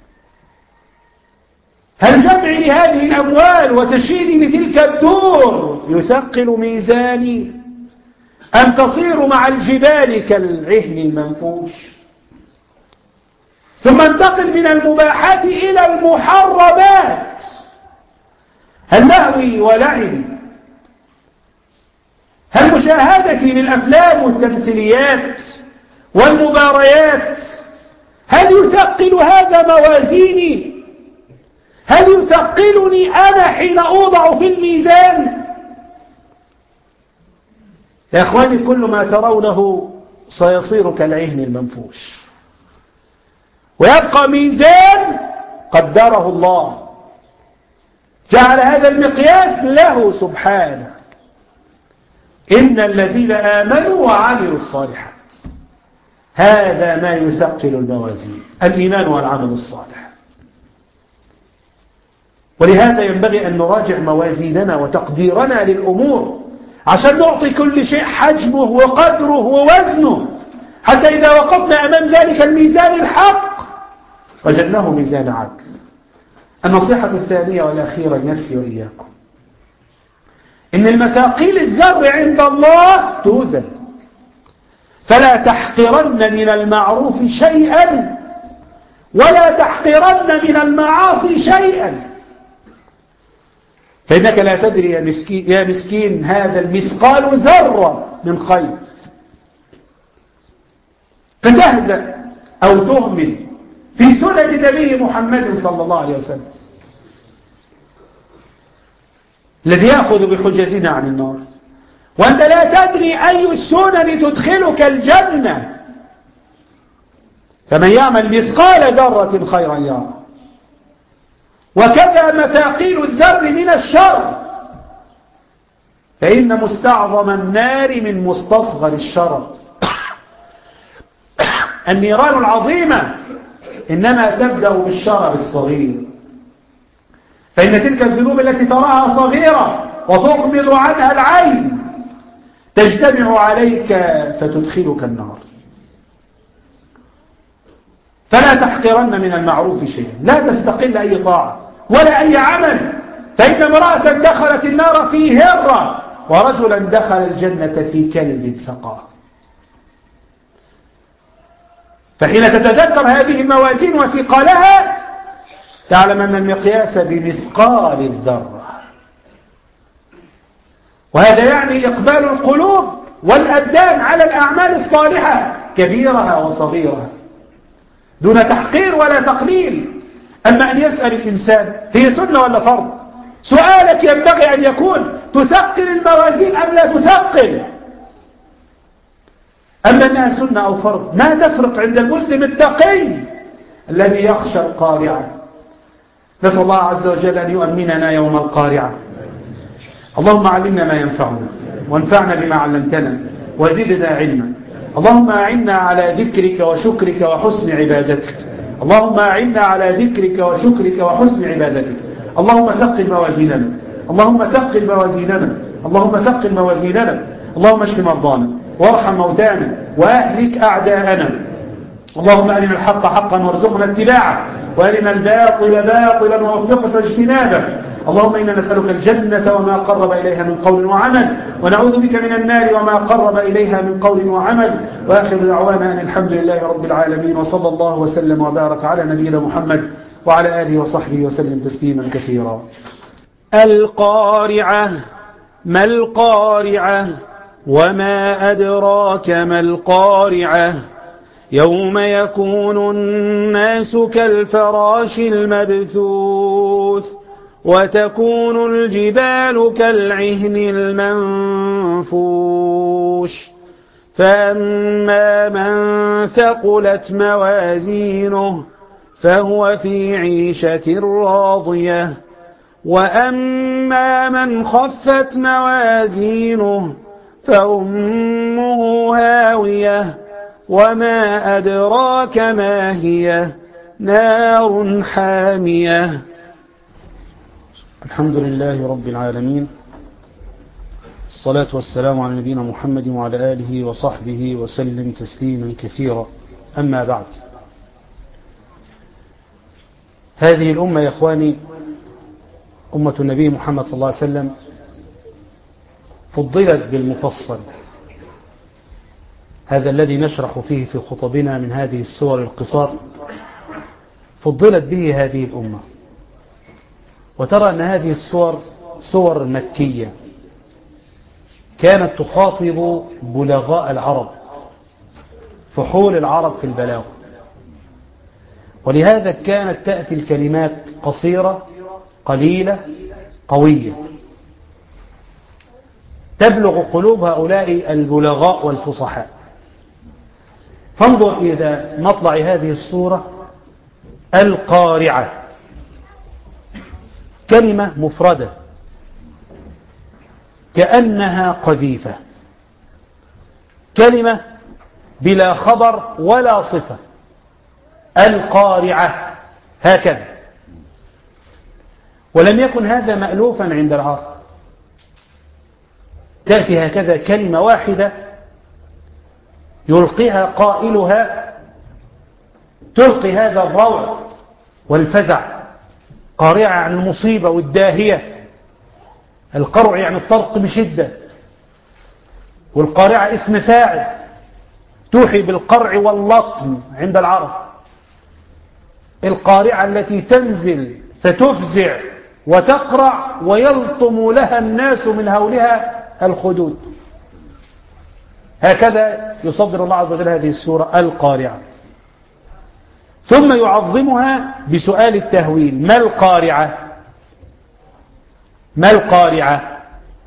هل جمعي لهذه الأموال وتشييدي لتلك الدور يثقل ميزاني أم تصير مع الجبال كالعهن المنفوش؟ ثم انتقل من المباحات إلى المحرمات. هل لهوي ولعبي، هل مشاهدتي للأفلام والتمثيليات والمباريات هل يثقل هذا موازيني؟ هل يثقلني أنا حين أوضع في الميزان؟ يا أخواني، كل ما ترونه سيصير كالعهن المنفوش، ويبقى ميزان قدره الله، جعل هذا المقياس له سبحانه. إن الذين آمنوا وعملوا الصالحات هذا ما يثقل الموازين، الإيمان والعمل الصالح. ولهذا ينبغي أن نراجع موازيننا وتقديرنا للأمور عشان نعطي كل شيء حجمه وقدره ووزنه، حتى إذا وقفنا أمام ذلك الميزان الحق وجدناه ميزان عدل. النصيحة الثانية والأخيرة لنفسي وإياكم، إن المثاقيل الذر عند الله توزن، فلا تحقرن من المعروف شيئا ولا تحقرن من المعاصي شيئا، فإنك لا تدري يا مسكين هذا المثقال ذرة من خير فتهزأ أو تهمل في سنة النبي محمد صلى الله عليه وسلم الذي يأخذ بحجزنا عن النار، وأنت لا تدري أي السنن تدخلك الجنة. فمن يعمل مثقال ذرة خيرا يرى، وكذا مثاقيل الذر من الشر، فإن مستعظم النار من مستصغر الشرر. النيران العظيمة إنما تبدأ بالشرر الصغير، فإن تلك الذنوب التي تراها صغيرة وتغمض عنها العين تجتمع عليك فتدخلك النار. فلا تحقرن من المعروف شيئا، لا تستقل أي طاعة ولا أي عمل، فإن امرأة دخلت النار في هرة ورجلا دخل الجنة في كلب سقاه. فحين تتذكر هذه الموازين وثقلها تعلم أن المقياس بمثقال الذرة، وهذا يعني إقبال القلوب والأبدان على الأعمال الصالحة كبيرها وصغيرها دون تحقير ولا تقليل. أما أن يسأل الإنسان هي سنة ولا فرض، سؤالك ينبغي أن يكون تثقل الموازين أم لا تثقل. أما أنها سنة أو فرض ما تفرق عند المسلم التقي الذي يخشى القارعة. نسأل الله عز وجل أن يؤمننا يوم القارعة. اللهم علمنا ما ينفعنا وانفعنا بما علمتنا وزدنا علما. اللهم أعنا على ذكرك وشكرك وحسن عبادتك. اللهم أعنا على ذكرك وشكرك وحسن عبادتك. اللهم ثقل موازيننا، اللهم ثقل موازيننا، اللهم ثقل موازيننا. اللهم اشف مرضانا وارحم موتانا وأهلك أعداءنا. اللهم أرنا الحق حقا وارزقنا اتباعه، وأرنا الباطل باطلا ووفقنا اجتنابه. اللهم إنا نسألك الجنة وما قرب إليها من قول وعمل، ونعوذ بك من النار وما قرب إليها من قول وعمل. وآخر دعوانا أن الحمد لله رب العالمين، وصلى الله وسلم وبارك على نبينا محمد وعلى آله وصحبه وسلم تسليما كثيرا. القارعة ما القارعة وما أدراك ما القارعة يوم يكون الناس كالفراش المبثوث وتكون الجبال كالعهن المنفوش فأما من ثقلت موازينه فهو في عيشة راضية وأما من خفت موازينه فأمه هاوية وما أدراك ما هي نار حامية. الحمد لله رب العالمين، الصلاة والسلام على نبينا محمد وعلى آله وصحبه وسلم تسليما كثيرا. أما بعد، هذه الأمة يا إخواني أمة النبي محمد صلى الله عليه وسلم فضلت بالمفصل، هذا الذي نشرح فيه في خطبنا من هذه السور القصار، فضلت به هذه الأمة. وترى أن هذه السور سور مكية كانت تخاطب بلغاء العرب، فحول العرب في البلاغة، ولهذا كانت تأتي الكلمات قصيرة قليلة قوية تبلغ قلوب هؤلاء البلغاء والفصحاء. فانظر إلى مطلع هذه السورة القارعة، كلمة مفردة كأنها قذيفة، كلمة بلا خبر ولا صفة، القارعة هكذا. ولم يكن هذا مألوفا عند العرب، تأتي هكذا كلمة واحدة يلقيها قائلها، تلقي هذا الروع والفزع. قارعة عن المصيبة والداهية، القرع يعني الطرق بشدة، والقارعة اسم فاعل توحي بالقرع واللطم عند العرب. القارعة التي تنزل فتفزع وتقرع ويلطم لها الناس من هولها الخدود. هكذا يصدر الله عز وجل هذه السورة القارعة، ثم يعظمها بسؤال التهويل: ما القارعة؟ ما القارعة؟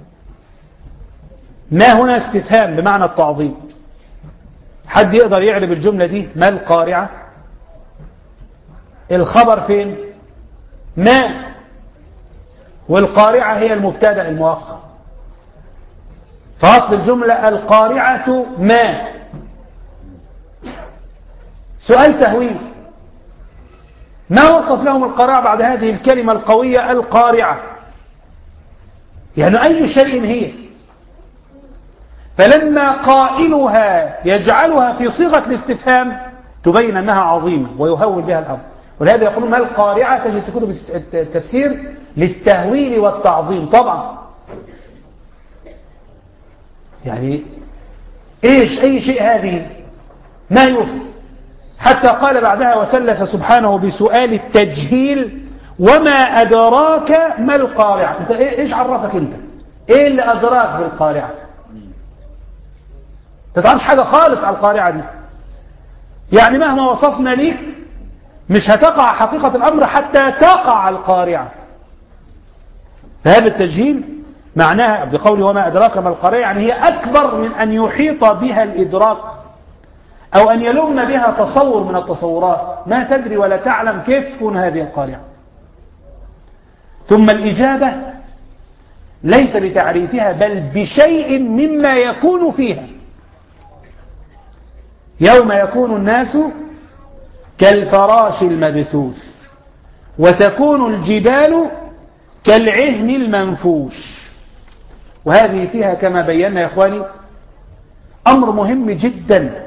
ما هنا استفهام بمعنى التعظيم. حد يقدر يعرب الجملة دي؟ ما القارعة؟ الخبر فين؟ ما، والقارعة هي المبتدأ المؤخر، فأصل الجملة القارعة ما. سؤال تهويل: ما وصف لهم القارعة بعد هذه الكلمة القوية القارعة؟ يعني أي شيء هي؟ فلما قائلها يجعلها في صيغة الاستفهام تبين أنها عظيمة ويهول بها الأمر. ولهذا يقولون ما القارعة، تجد في كتب التفسير للتهويل والتعظيم. طبعا يعني ايش اي شيء هذه؟ ما يوصف. حتى قال بعدها وثلث سبحانه بسؤال التجهيل: وما أدراك ما القارعة؟ انت ايش عرفك انت؟ ايه اللي أدراك بالقارعة؟ تتعرفش حاجة خالص على القارعة دي. يعني مهما وصفنا ليك مش هتقع حقيقة الأمر حتى تقع القارعة. فهذا التجهيل معناها بقوله وما أدراك ما القارعة، يعني هي أكبر من أن يحيط بها الإدراك أو أن يلم بها تصور من التصورات. ما تدري ولا تعلم كيف تكون هذه القارعة. ثم الإجابة ليس بتعريفها بل بشيء مما يكون فيها. يوم يكون الناس كالفراش المبثوث وتكون الجبال كالعهن المنفوش. وهذه فيها كما بينا يا إخواني أمر مهم جدا.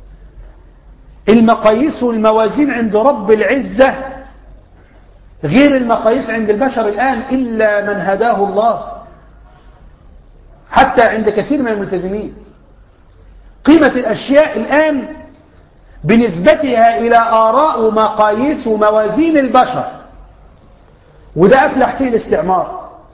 المقاييس والموازين عند رب العزة غير المقاييس عند البشر الآن إلا من هداه الله. حتى عند كثير من الملتزمين قيمة الأشياء الآن بنسبتها إلى آراء ومقاييس وموازين البشر، وده أفلح فيه الاستعمار.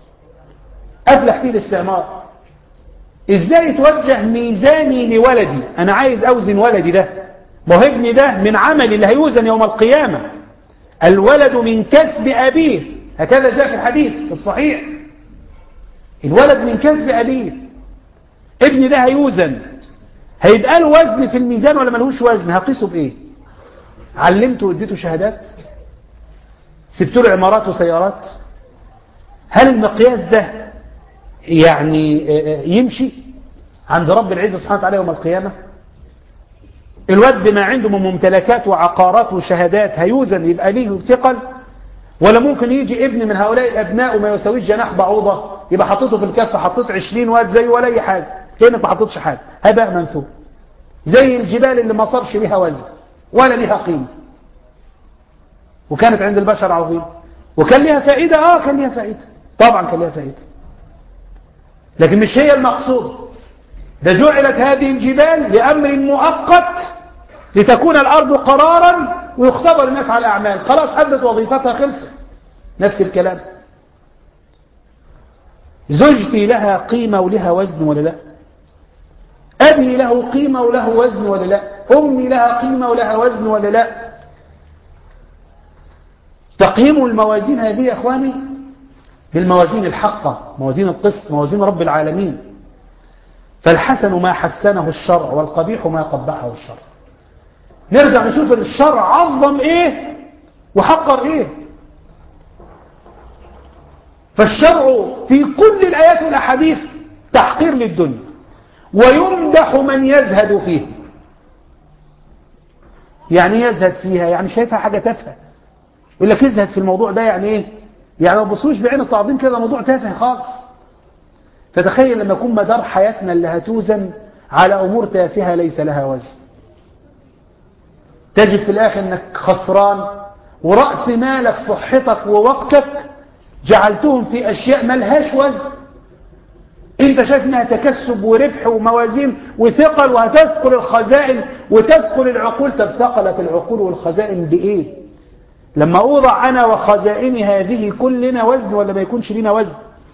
أفلح فيه الاستعمار. إزاي توجه ميزاني لولدي؟ أنا عايز أوزن ولدي ده، موهبني ده من عملي اللي هيوزن يوم القيامة. الولد من كسب أبيه، هكذا جاء في الحديث الصحيح. الولد من كسب أبيه، ابني ده هيوزن، هيبقى له وزن في الميزان ولا ملهوش وزن؟ هقيسه بإيه؟ علمته واديته شهادات؟ سبت له عمارات وسيارات؟ هل المقياس ده يعني يمشي عند رب العزة سبحانه وتعالى يوم القيامة؟ الواد بما عنده من ممتلكات وعقارات وشهادات هيوزن يبقى ليه ثقل؟ ولا ممكن يجي ابن من هؤلاء الأبناء وما يسويش جناح بعوضة، يبقى حطيته في الكفة، حطيت 20 واد زيه ولا أي حاجة، كأنك ما حطيتش حاجة، هباء منثور، زي الجبال اللي ما صارش ليها وزن ولا ليها قيمة، وكانت عند البشر عظيمة وكان ليها فائدة. كان ليها فائدة، طبعا كان ليها فائدة، لكن مش هي المقصود. ده جعلت هذه الجبال لأمر مؤقت، لتكون الأرض قرارا ويختبر الناس على الأعمال، خلاص أدت وظيفتها، خلصت. نفس الكلام، زوجتي لها قيمة ولها وزن ولا لا؟ أبي له قيمة وله وزن ولا لا؟ أمي لها قيمة ولها وزن ولا لا؟ تقييم الموازين هذه يا أخواني بالموازين الحقة، موازين القسط، موازين رب العالمين. فالحسن ما حسنه الشرع والقبيح ما قبحه الشرع. نرجع نشوف الشرع عظم ايه وحقر ايه. فالشرع في كل الآيات والأحاديث تحقير للدنيا، ويمدح من يزهد فيه. يعني يزهد فيها يعني شايفها حاجة تافهة، يقول لك يزهد في الموضوع ده يعني ايه؟ يعني ما بصوش بعين التعظيم كده، موضوع تافه خالص. فتخيل لما يكون مدار حياتنا اللي هتوزن على أمور تافهة ليس لها وزن، تجد في الآخر أنك خسران، ورأس مالك صحتك ووقتك جعلتهم في أشياء ملهاش وزن. أنت شايف أنها تكسب وربح وموازين وثقل، وهتثقل الخزائن وتثقل العقول. طب ثقلت العقول والخزائن بإيه؟ لما أوضع أنا وخزائني هذه كلنا وزن ولا ما يكونش لنا وزن؟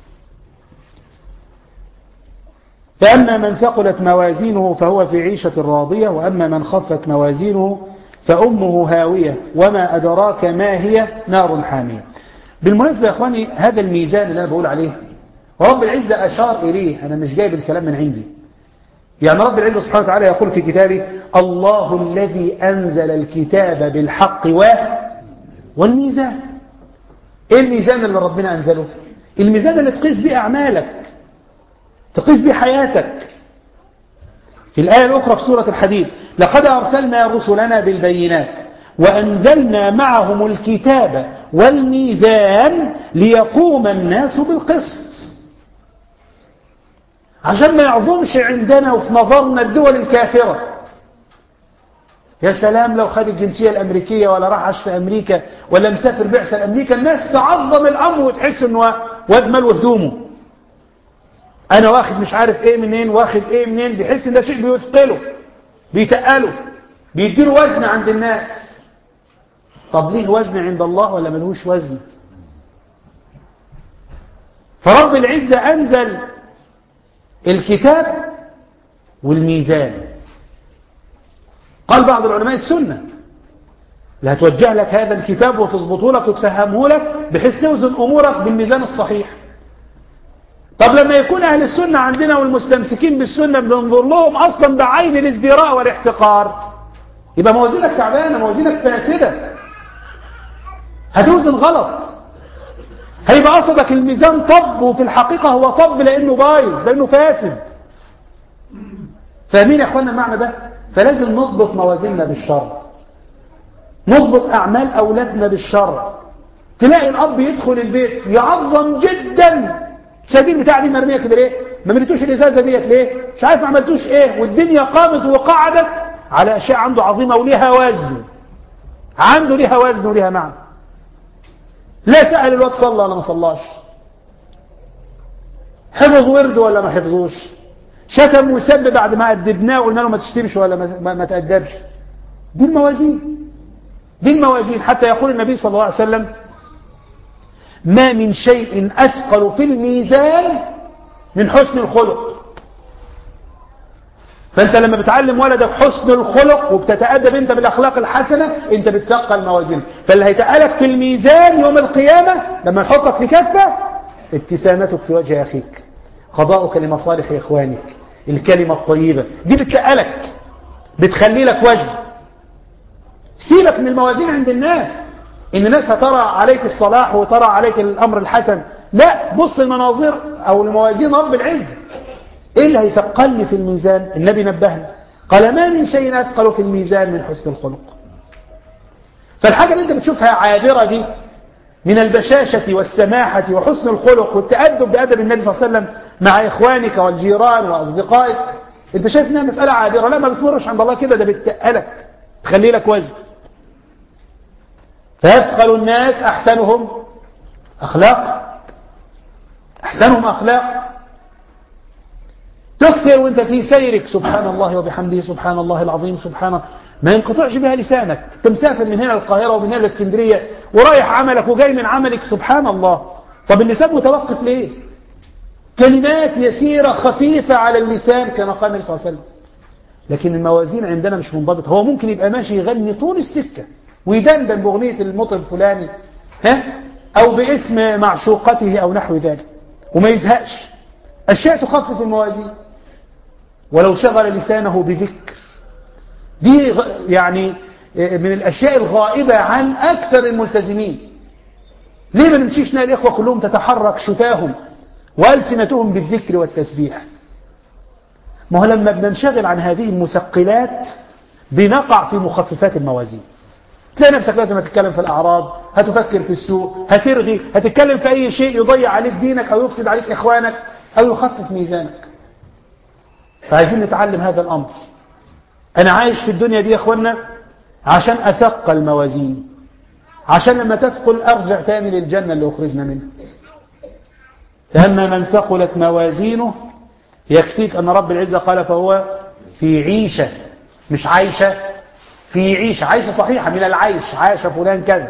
فأما من ثقلت موازينه فهو في عيشة راضية، وأما من خفت موازينه فأمه هاوية وما أدراك ما هي نار حامية. بالمناسبة يا أخواني، هذا الميزان اللي أنا بقول عليه ورب العزة أشار إليه، أنا مش جايب الكلام من عندي. يعني رب العزة سبحانه وتعالى يقول في كتابه: الله الذي أنزل الكتاب بالحق والميزان. إيه الميزان اللي ربنا أنزله؟ الميزان اللي تقيس به أعمالك، تقيس به حياتك. في الآية الأخرى في سورة الحديد: لقد أرسلنا رسلنا بالبينات وأنزلنا معهم الكتاب والميزان ليقوم الناس بالقسط. عشان ما يعظمش عندنا وفي نظرنا الدول الكافرة. يا سلام لو خد الجنسية الأمريكية ولا راح عاش في أمريكا ولا مسافر بعثة لأمريكا، الناس تعظم الأمر وتحس إنه وادمل وهدومه. أنا واخد مش عارف إيه منين، واخد إيه منين، بيحس إن ده شيء بيثقله بيتقله بيديله وزن عند الناس. طب ليه وزن عند الله ولا ملهوش وزن؟ فرب العزة أنزل الكتاب والميزان. قال بعض العلماء السنة اللي هتوجه لك هذا الكتاب وتظبطه لك وتفهمه لك بحيث توزن أمورك بالميزان الصحيح. طب لما يكون أهل السنة عندنا والمستمسكين بالسنة بننظر لهم أصلا بعين الازدراء والاحتقار، يبقى موازينك تعبانة، موازينك فاسدة، هتوزن غلط. هيبقى قصدك الميزان طب، وفي الحقيقة هو طب لأنه بايظ، لأنه فاسد. فاهمين يا أخوانا المعنى ده؟ فلازم نضبط موازيننا بالشرع، نضبط أعمال أولادنا بالشرع. تلاقي الأب يدخل البيت يعظم جدا، شايفين بتاع دي مرمية كده ليه؟ ما مريتوش الإزازة ديت ليه؟ مش عارف ما عملتوش إيه، والدنيا قامت وقعدت على أشياء عنده عظيمة وليها وزن، عنده ليها وزن وليها معنى. لا سأل الواد صلى ولا ما صلاش، حفظ ورد ولا ما حفظوش، شتم وسب بعد ما أدبناه وقلنا له ما تشتمش ولا ما تأدبش. دي الموازين، دي الموازين. حتى يقول النبي صلى الله عليه وسلم: ما من شيء أثقل في الميزان من حسن الخلق. فأنت لما بتعلم ولدك حسن الخلق وبتتأدب أنت بالأخلاق الحسنة، أنت بتثقل موازين. فاللي هيتقلك في الميزان يوم القيامة لما نحطك في كفة ابتسامتك في وجه أخيك، قضاؤك لمصالح إخوانك، الكلمة الطيبة دي بتسألك، بتخلي لك وزن. سيبك من الموازين عند الناس، إن الناس هترى عليك الصلاح وترى عليك الأمر الحسن. لا، بص المناظر أو الموازين رب العزة. إيه اللي هيثقلني في الميزان؟ النبي نبهنا قال ما من شيء أثقل في الميزان من حسن الخلق. فالحاجة اللي أنت بتشوفها عابرة دي من البشاشة والسماحة وحسن الخلق والتأدب بأدب النبي صلى الله عليه وسلم مع إخوانك والجيران وأصدقائك، أنت شايف إنها مسألة عابرة. لا، ما بتمرش عند الله كده، ده بتقلك، تخلي لك وزن. فيثقل الناس أحسنهم أخلاق، أحسنهم أخلاق. تكثر وانت في سيرك سبحان الله وبحمده سبحان الله العظيم سبحانه، ما ينقطعش بها لسانك. انت مسافر من هنا للقاهرة ومن هنا للاسكندرية ورايح عملك وجاي من عملك سبحان الله. طب اللسان متوقف ليه؟ كلمات يسيرة خفيفة على اللسان كما قال النبي صلى الله عليه وسلم. لكن الموازين عندنا مش منضبطة. هو ممكن يبقى ماشي يغني طول السكة ويدندن بأغنية المطرب الفلاني أو باسم معشوقته أو نحو ذلك وما يزهقش. أشياء تخفف الموازين. ولو شغل لسانه بذكر، دي يعني من الأشياء الغائبة عن أكثر الملتزمين. ليه ما نمشيش نلاقي الإخوة كلهم تتحرك شفاهم وألسنتهم بالذكر والتسبيح؟ ما هو لما بننشغل عن هذه المثقلات بنقع في مخففات الموازين. تلاقي نفسك لازم هتتكلم في الأعراض، هتفكر في السوء، هترغي، هتتكلم في أي شيء يضيع عليك دينك أو يفسد عليك إخوانك أو يخفف ميزانك. فعايزين نتعلم هذا الأمر. أنا عايش في الدنيا دي يا أخوانا عشان أثقل موازيني، عشان لما تثقل أرجع تاني للجنة اللي أخرجنا منها. فأما من ثقلت موازينه يكفيك أن رب العزة قال فهو في عيشة، مش عايشة، في عيشة. عيشة صحيحة من العيش، عاش فلان كذا،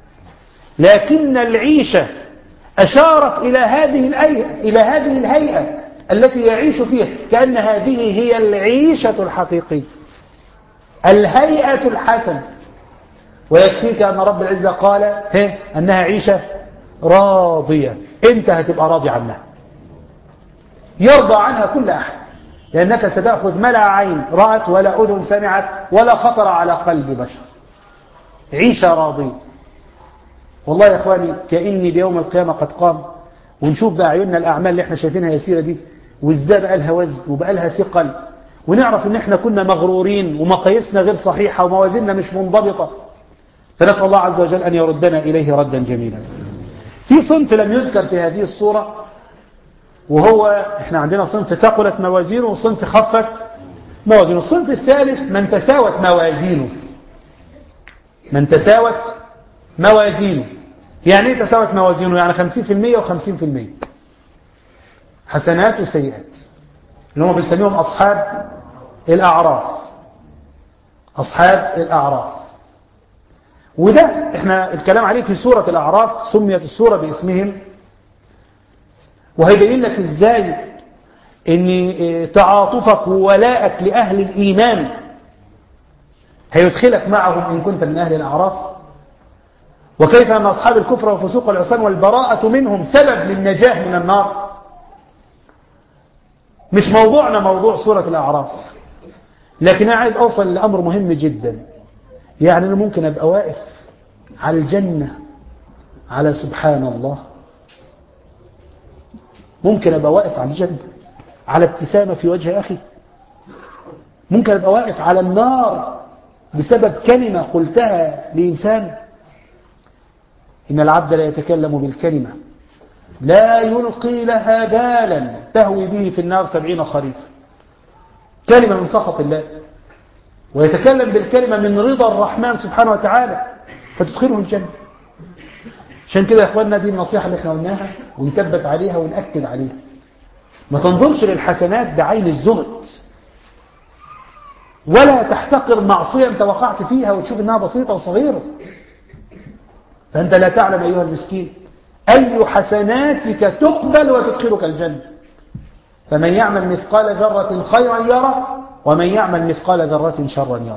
لكن العيشة أشارت إلى هذه الهيئة التي يعيش فيها، كأن هذه هي العيشة الحقيقية، الهيئة الحسنة. ويكفيك أن رب العزة قال أنها عيشة راضية. أنت هتبقى راضي عنها، يرضى عنها كل أحد، لأنك ستأخذ ما لا عين رأت ولا أذن سمعت ولا خطر على قلب بشر. عيشة راضية. والله يا إخواني كأني بيوم القيامة قد قام ونشوف بأعيننا الأعمال اللي احنا شايفينها يسيرة دي وإزاي بقى لها وزن وبقى لها ثقل، ونعرف ان احنا كنا مغرورين ومقاييسنا غير صحيحة وموازيننا مش منضبطة. فنسأل الله عز وجل أن يردنا إليه ردا جميلا. في صنف لم يذكر في هذه الصورة، وهو احنا عندنا صنف ثقلت موازينه وصنف خفت موازينه. الصنف الثالث من تساوت موازينه. من تساوت موازينه يعني ايه تساوت موازينه؟ يعني 50% و50%، حسنات وسيئات، اللي هم بنسميهم أصحاب الأعراف. أصحاب الأعراف، وده احنا الكلام عليه في سورة الأعراف، سميت السورة باسمهم، وهيبين لك ازاي ان تعاطفك وولائك لأهل الإيمان هيدخلك معهم إن كنت من أهل الأعراف، وكيف أن أصحاب الكفر والفسوق والعصيان والبراءة منهم سبب للنجاة من النار. مش موضوعنا موضوع سورة الأعراف، لكن أنا عايز أوصل لأمر مهم جدا. يعني أنا ممكن أبقى واقف على الجنة على سبحان الله، ممكن أبقى واقف على الجنة على ابتسامة في وجه أخي، ممكن أبقى واقف على النار بسبب كلمة قلتها لإنسان. إن العبد لا يتكلم بالكلمة لا يلقي لها بالا تهوي به في النار 70 خريفا. كلمة من سخط الله، ويتكلم بالكلمة من رضا الرحمن سبحانه وتعالى فتدخله الجنة. عشان كده يا اخواننا دي النصيحة اللي احنا قلناها ونثبت عليها ونأكد عليها. ما تنظرش للحسنات بعين الزهد، ولا تحتقر معصية انت وقعت فيها وتشوف انها بسيطة وصغيرة. فانت لا تعلم ايها المسكين أي حسناتك تقبل وتدخلك الجنة. فمن يعمل مثقال ذرة خيرا يرى ومن يعمل مثقال ذرة شرا يرى.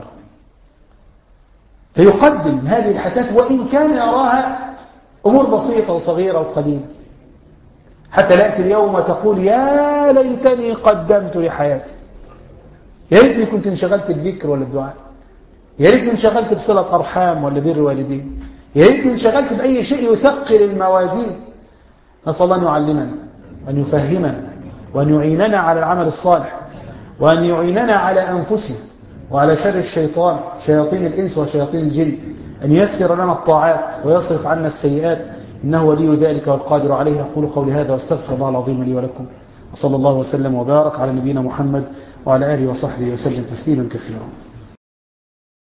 فيقدم هذه الحسنات وإن كان يراها أمور بسيطة وصغيرة وقليلة، حتى لا يأتي اليوم وتقول يا ليتني قدمت لحياتي، يا ريتني كنت انشغلت بالذكر ولا الدعاء، يا ريتني انشغلت بصلة أرحام ولا بر والدين، يا ريتني انشغلت بأي شيء يثقل الموازين. نسأل الله أن يعلمنا وأن يفهمنا وأن يعيننا على العمل الصالح وأن يعيننا على أنفسنا وعلى شر الشيطان، شياطين الإنس وشياطين الجن، أن ييسر لنا الطاعات ويصرف عنا السيئات، إنه ولي ذلك والقادر عليه. أقول قولي هذا واستغفر الله العظيم لي ولكم، وصلى الله وسلم وبارك على نبينا محمد وعلى آله وصحبه وسلم تسليما كثيرا.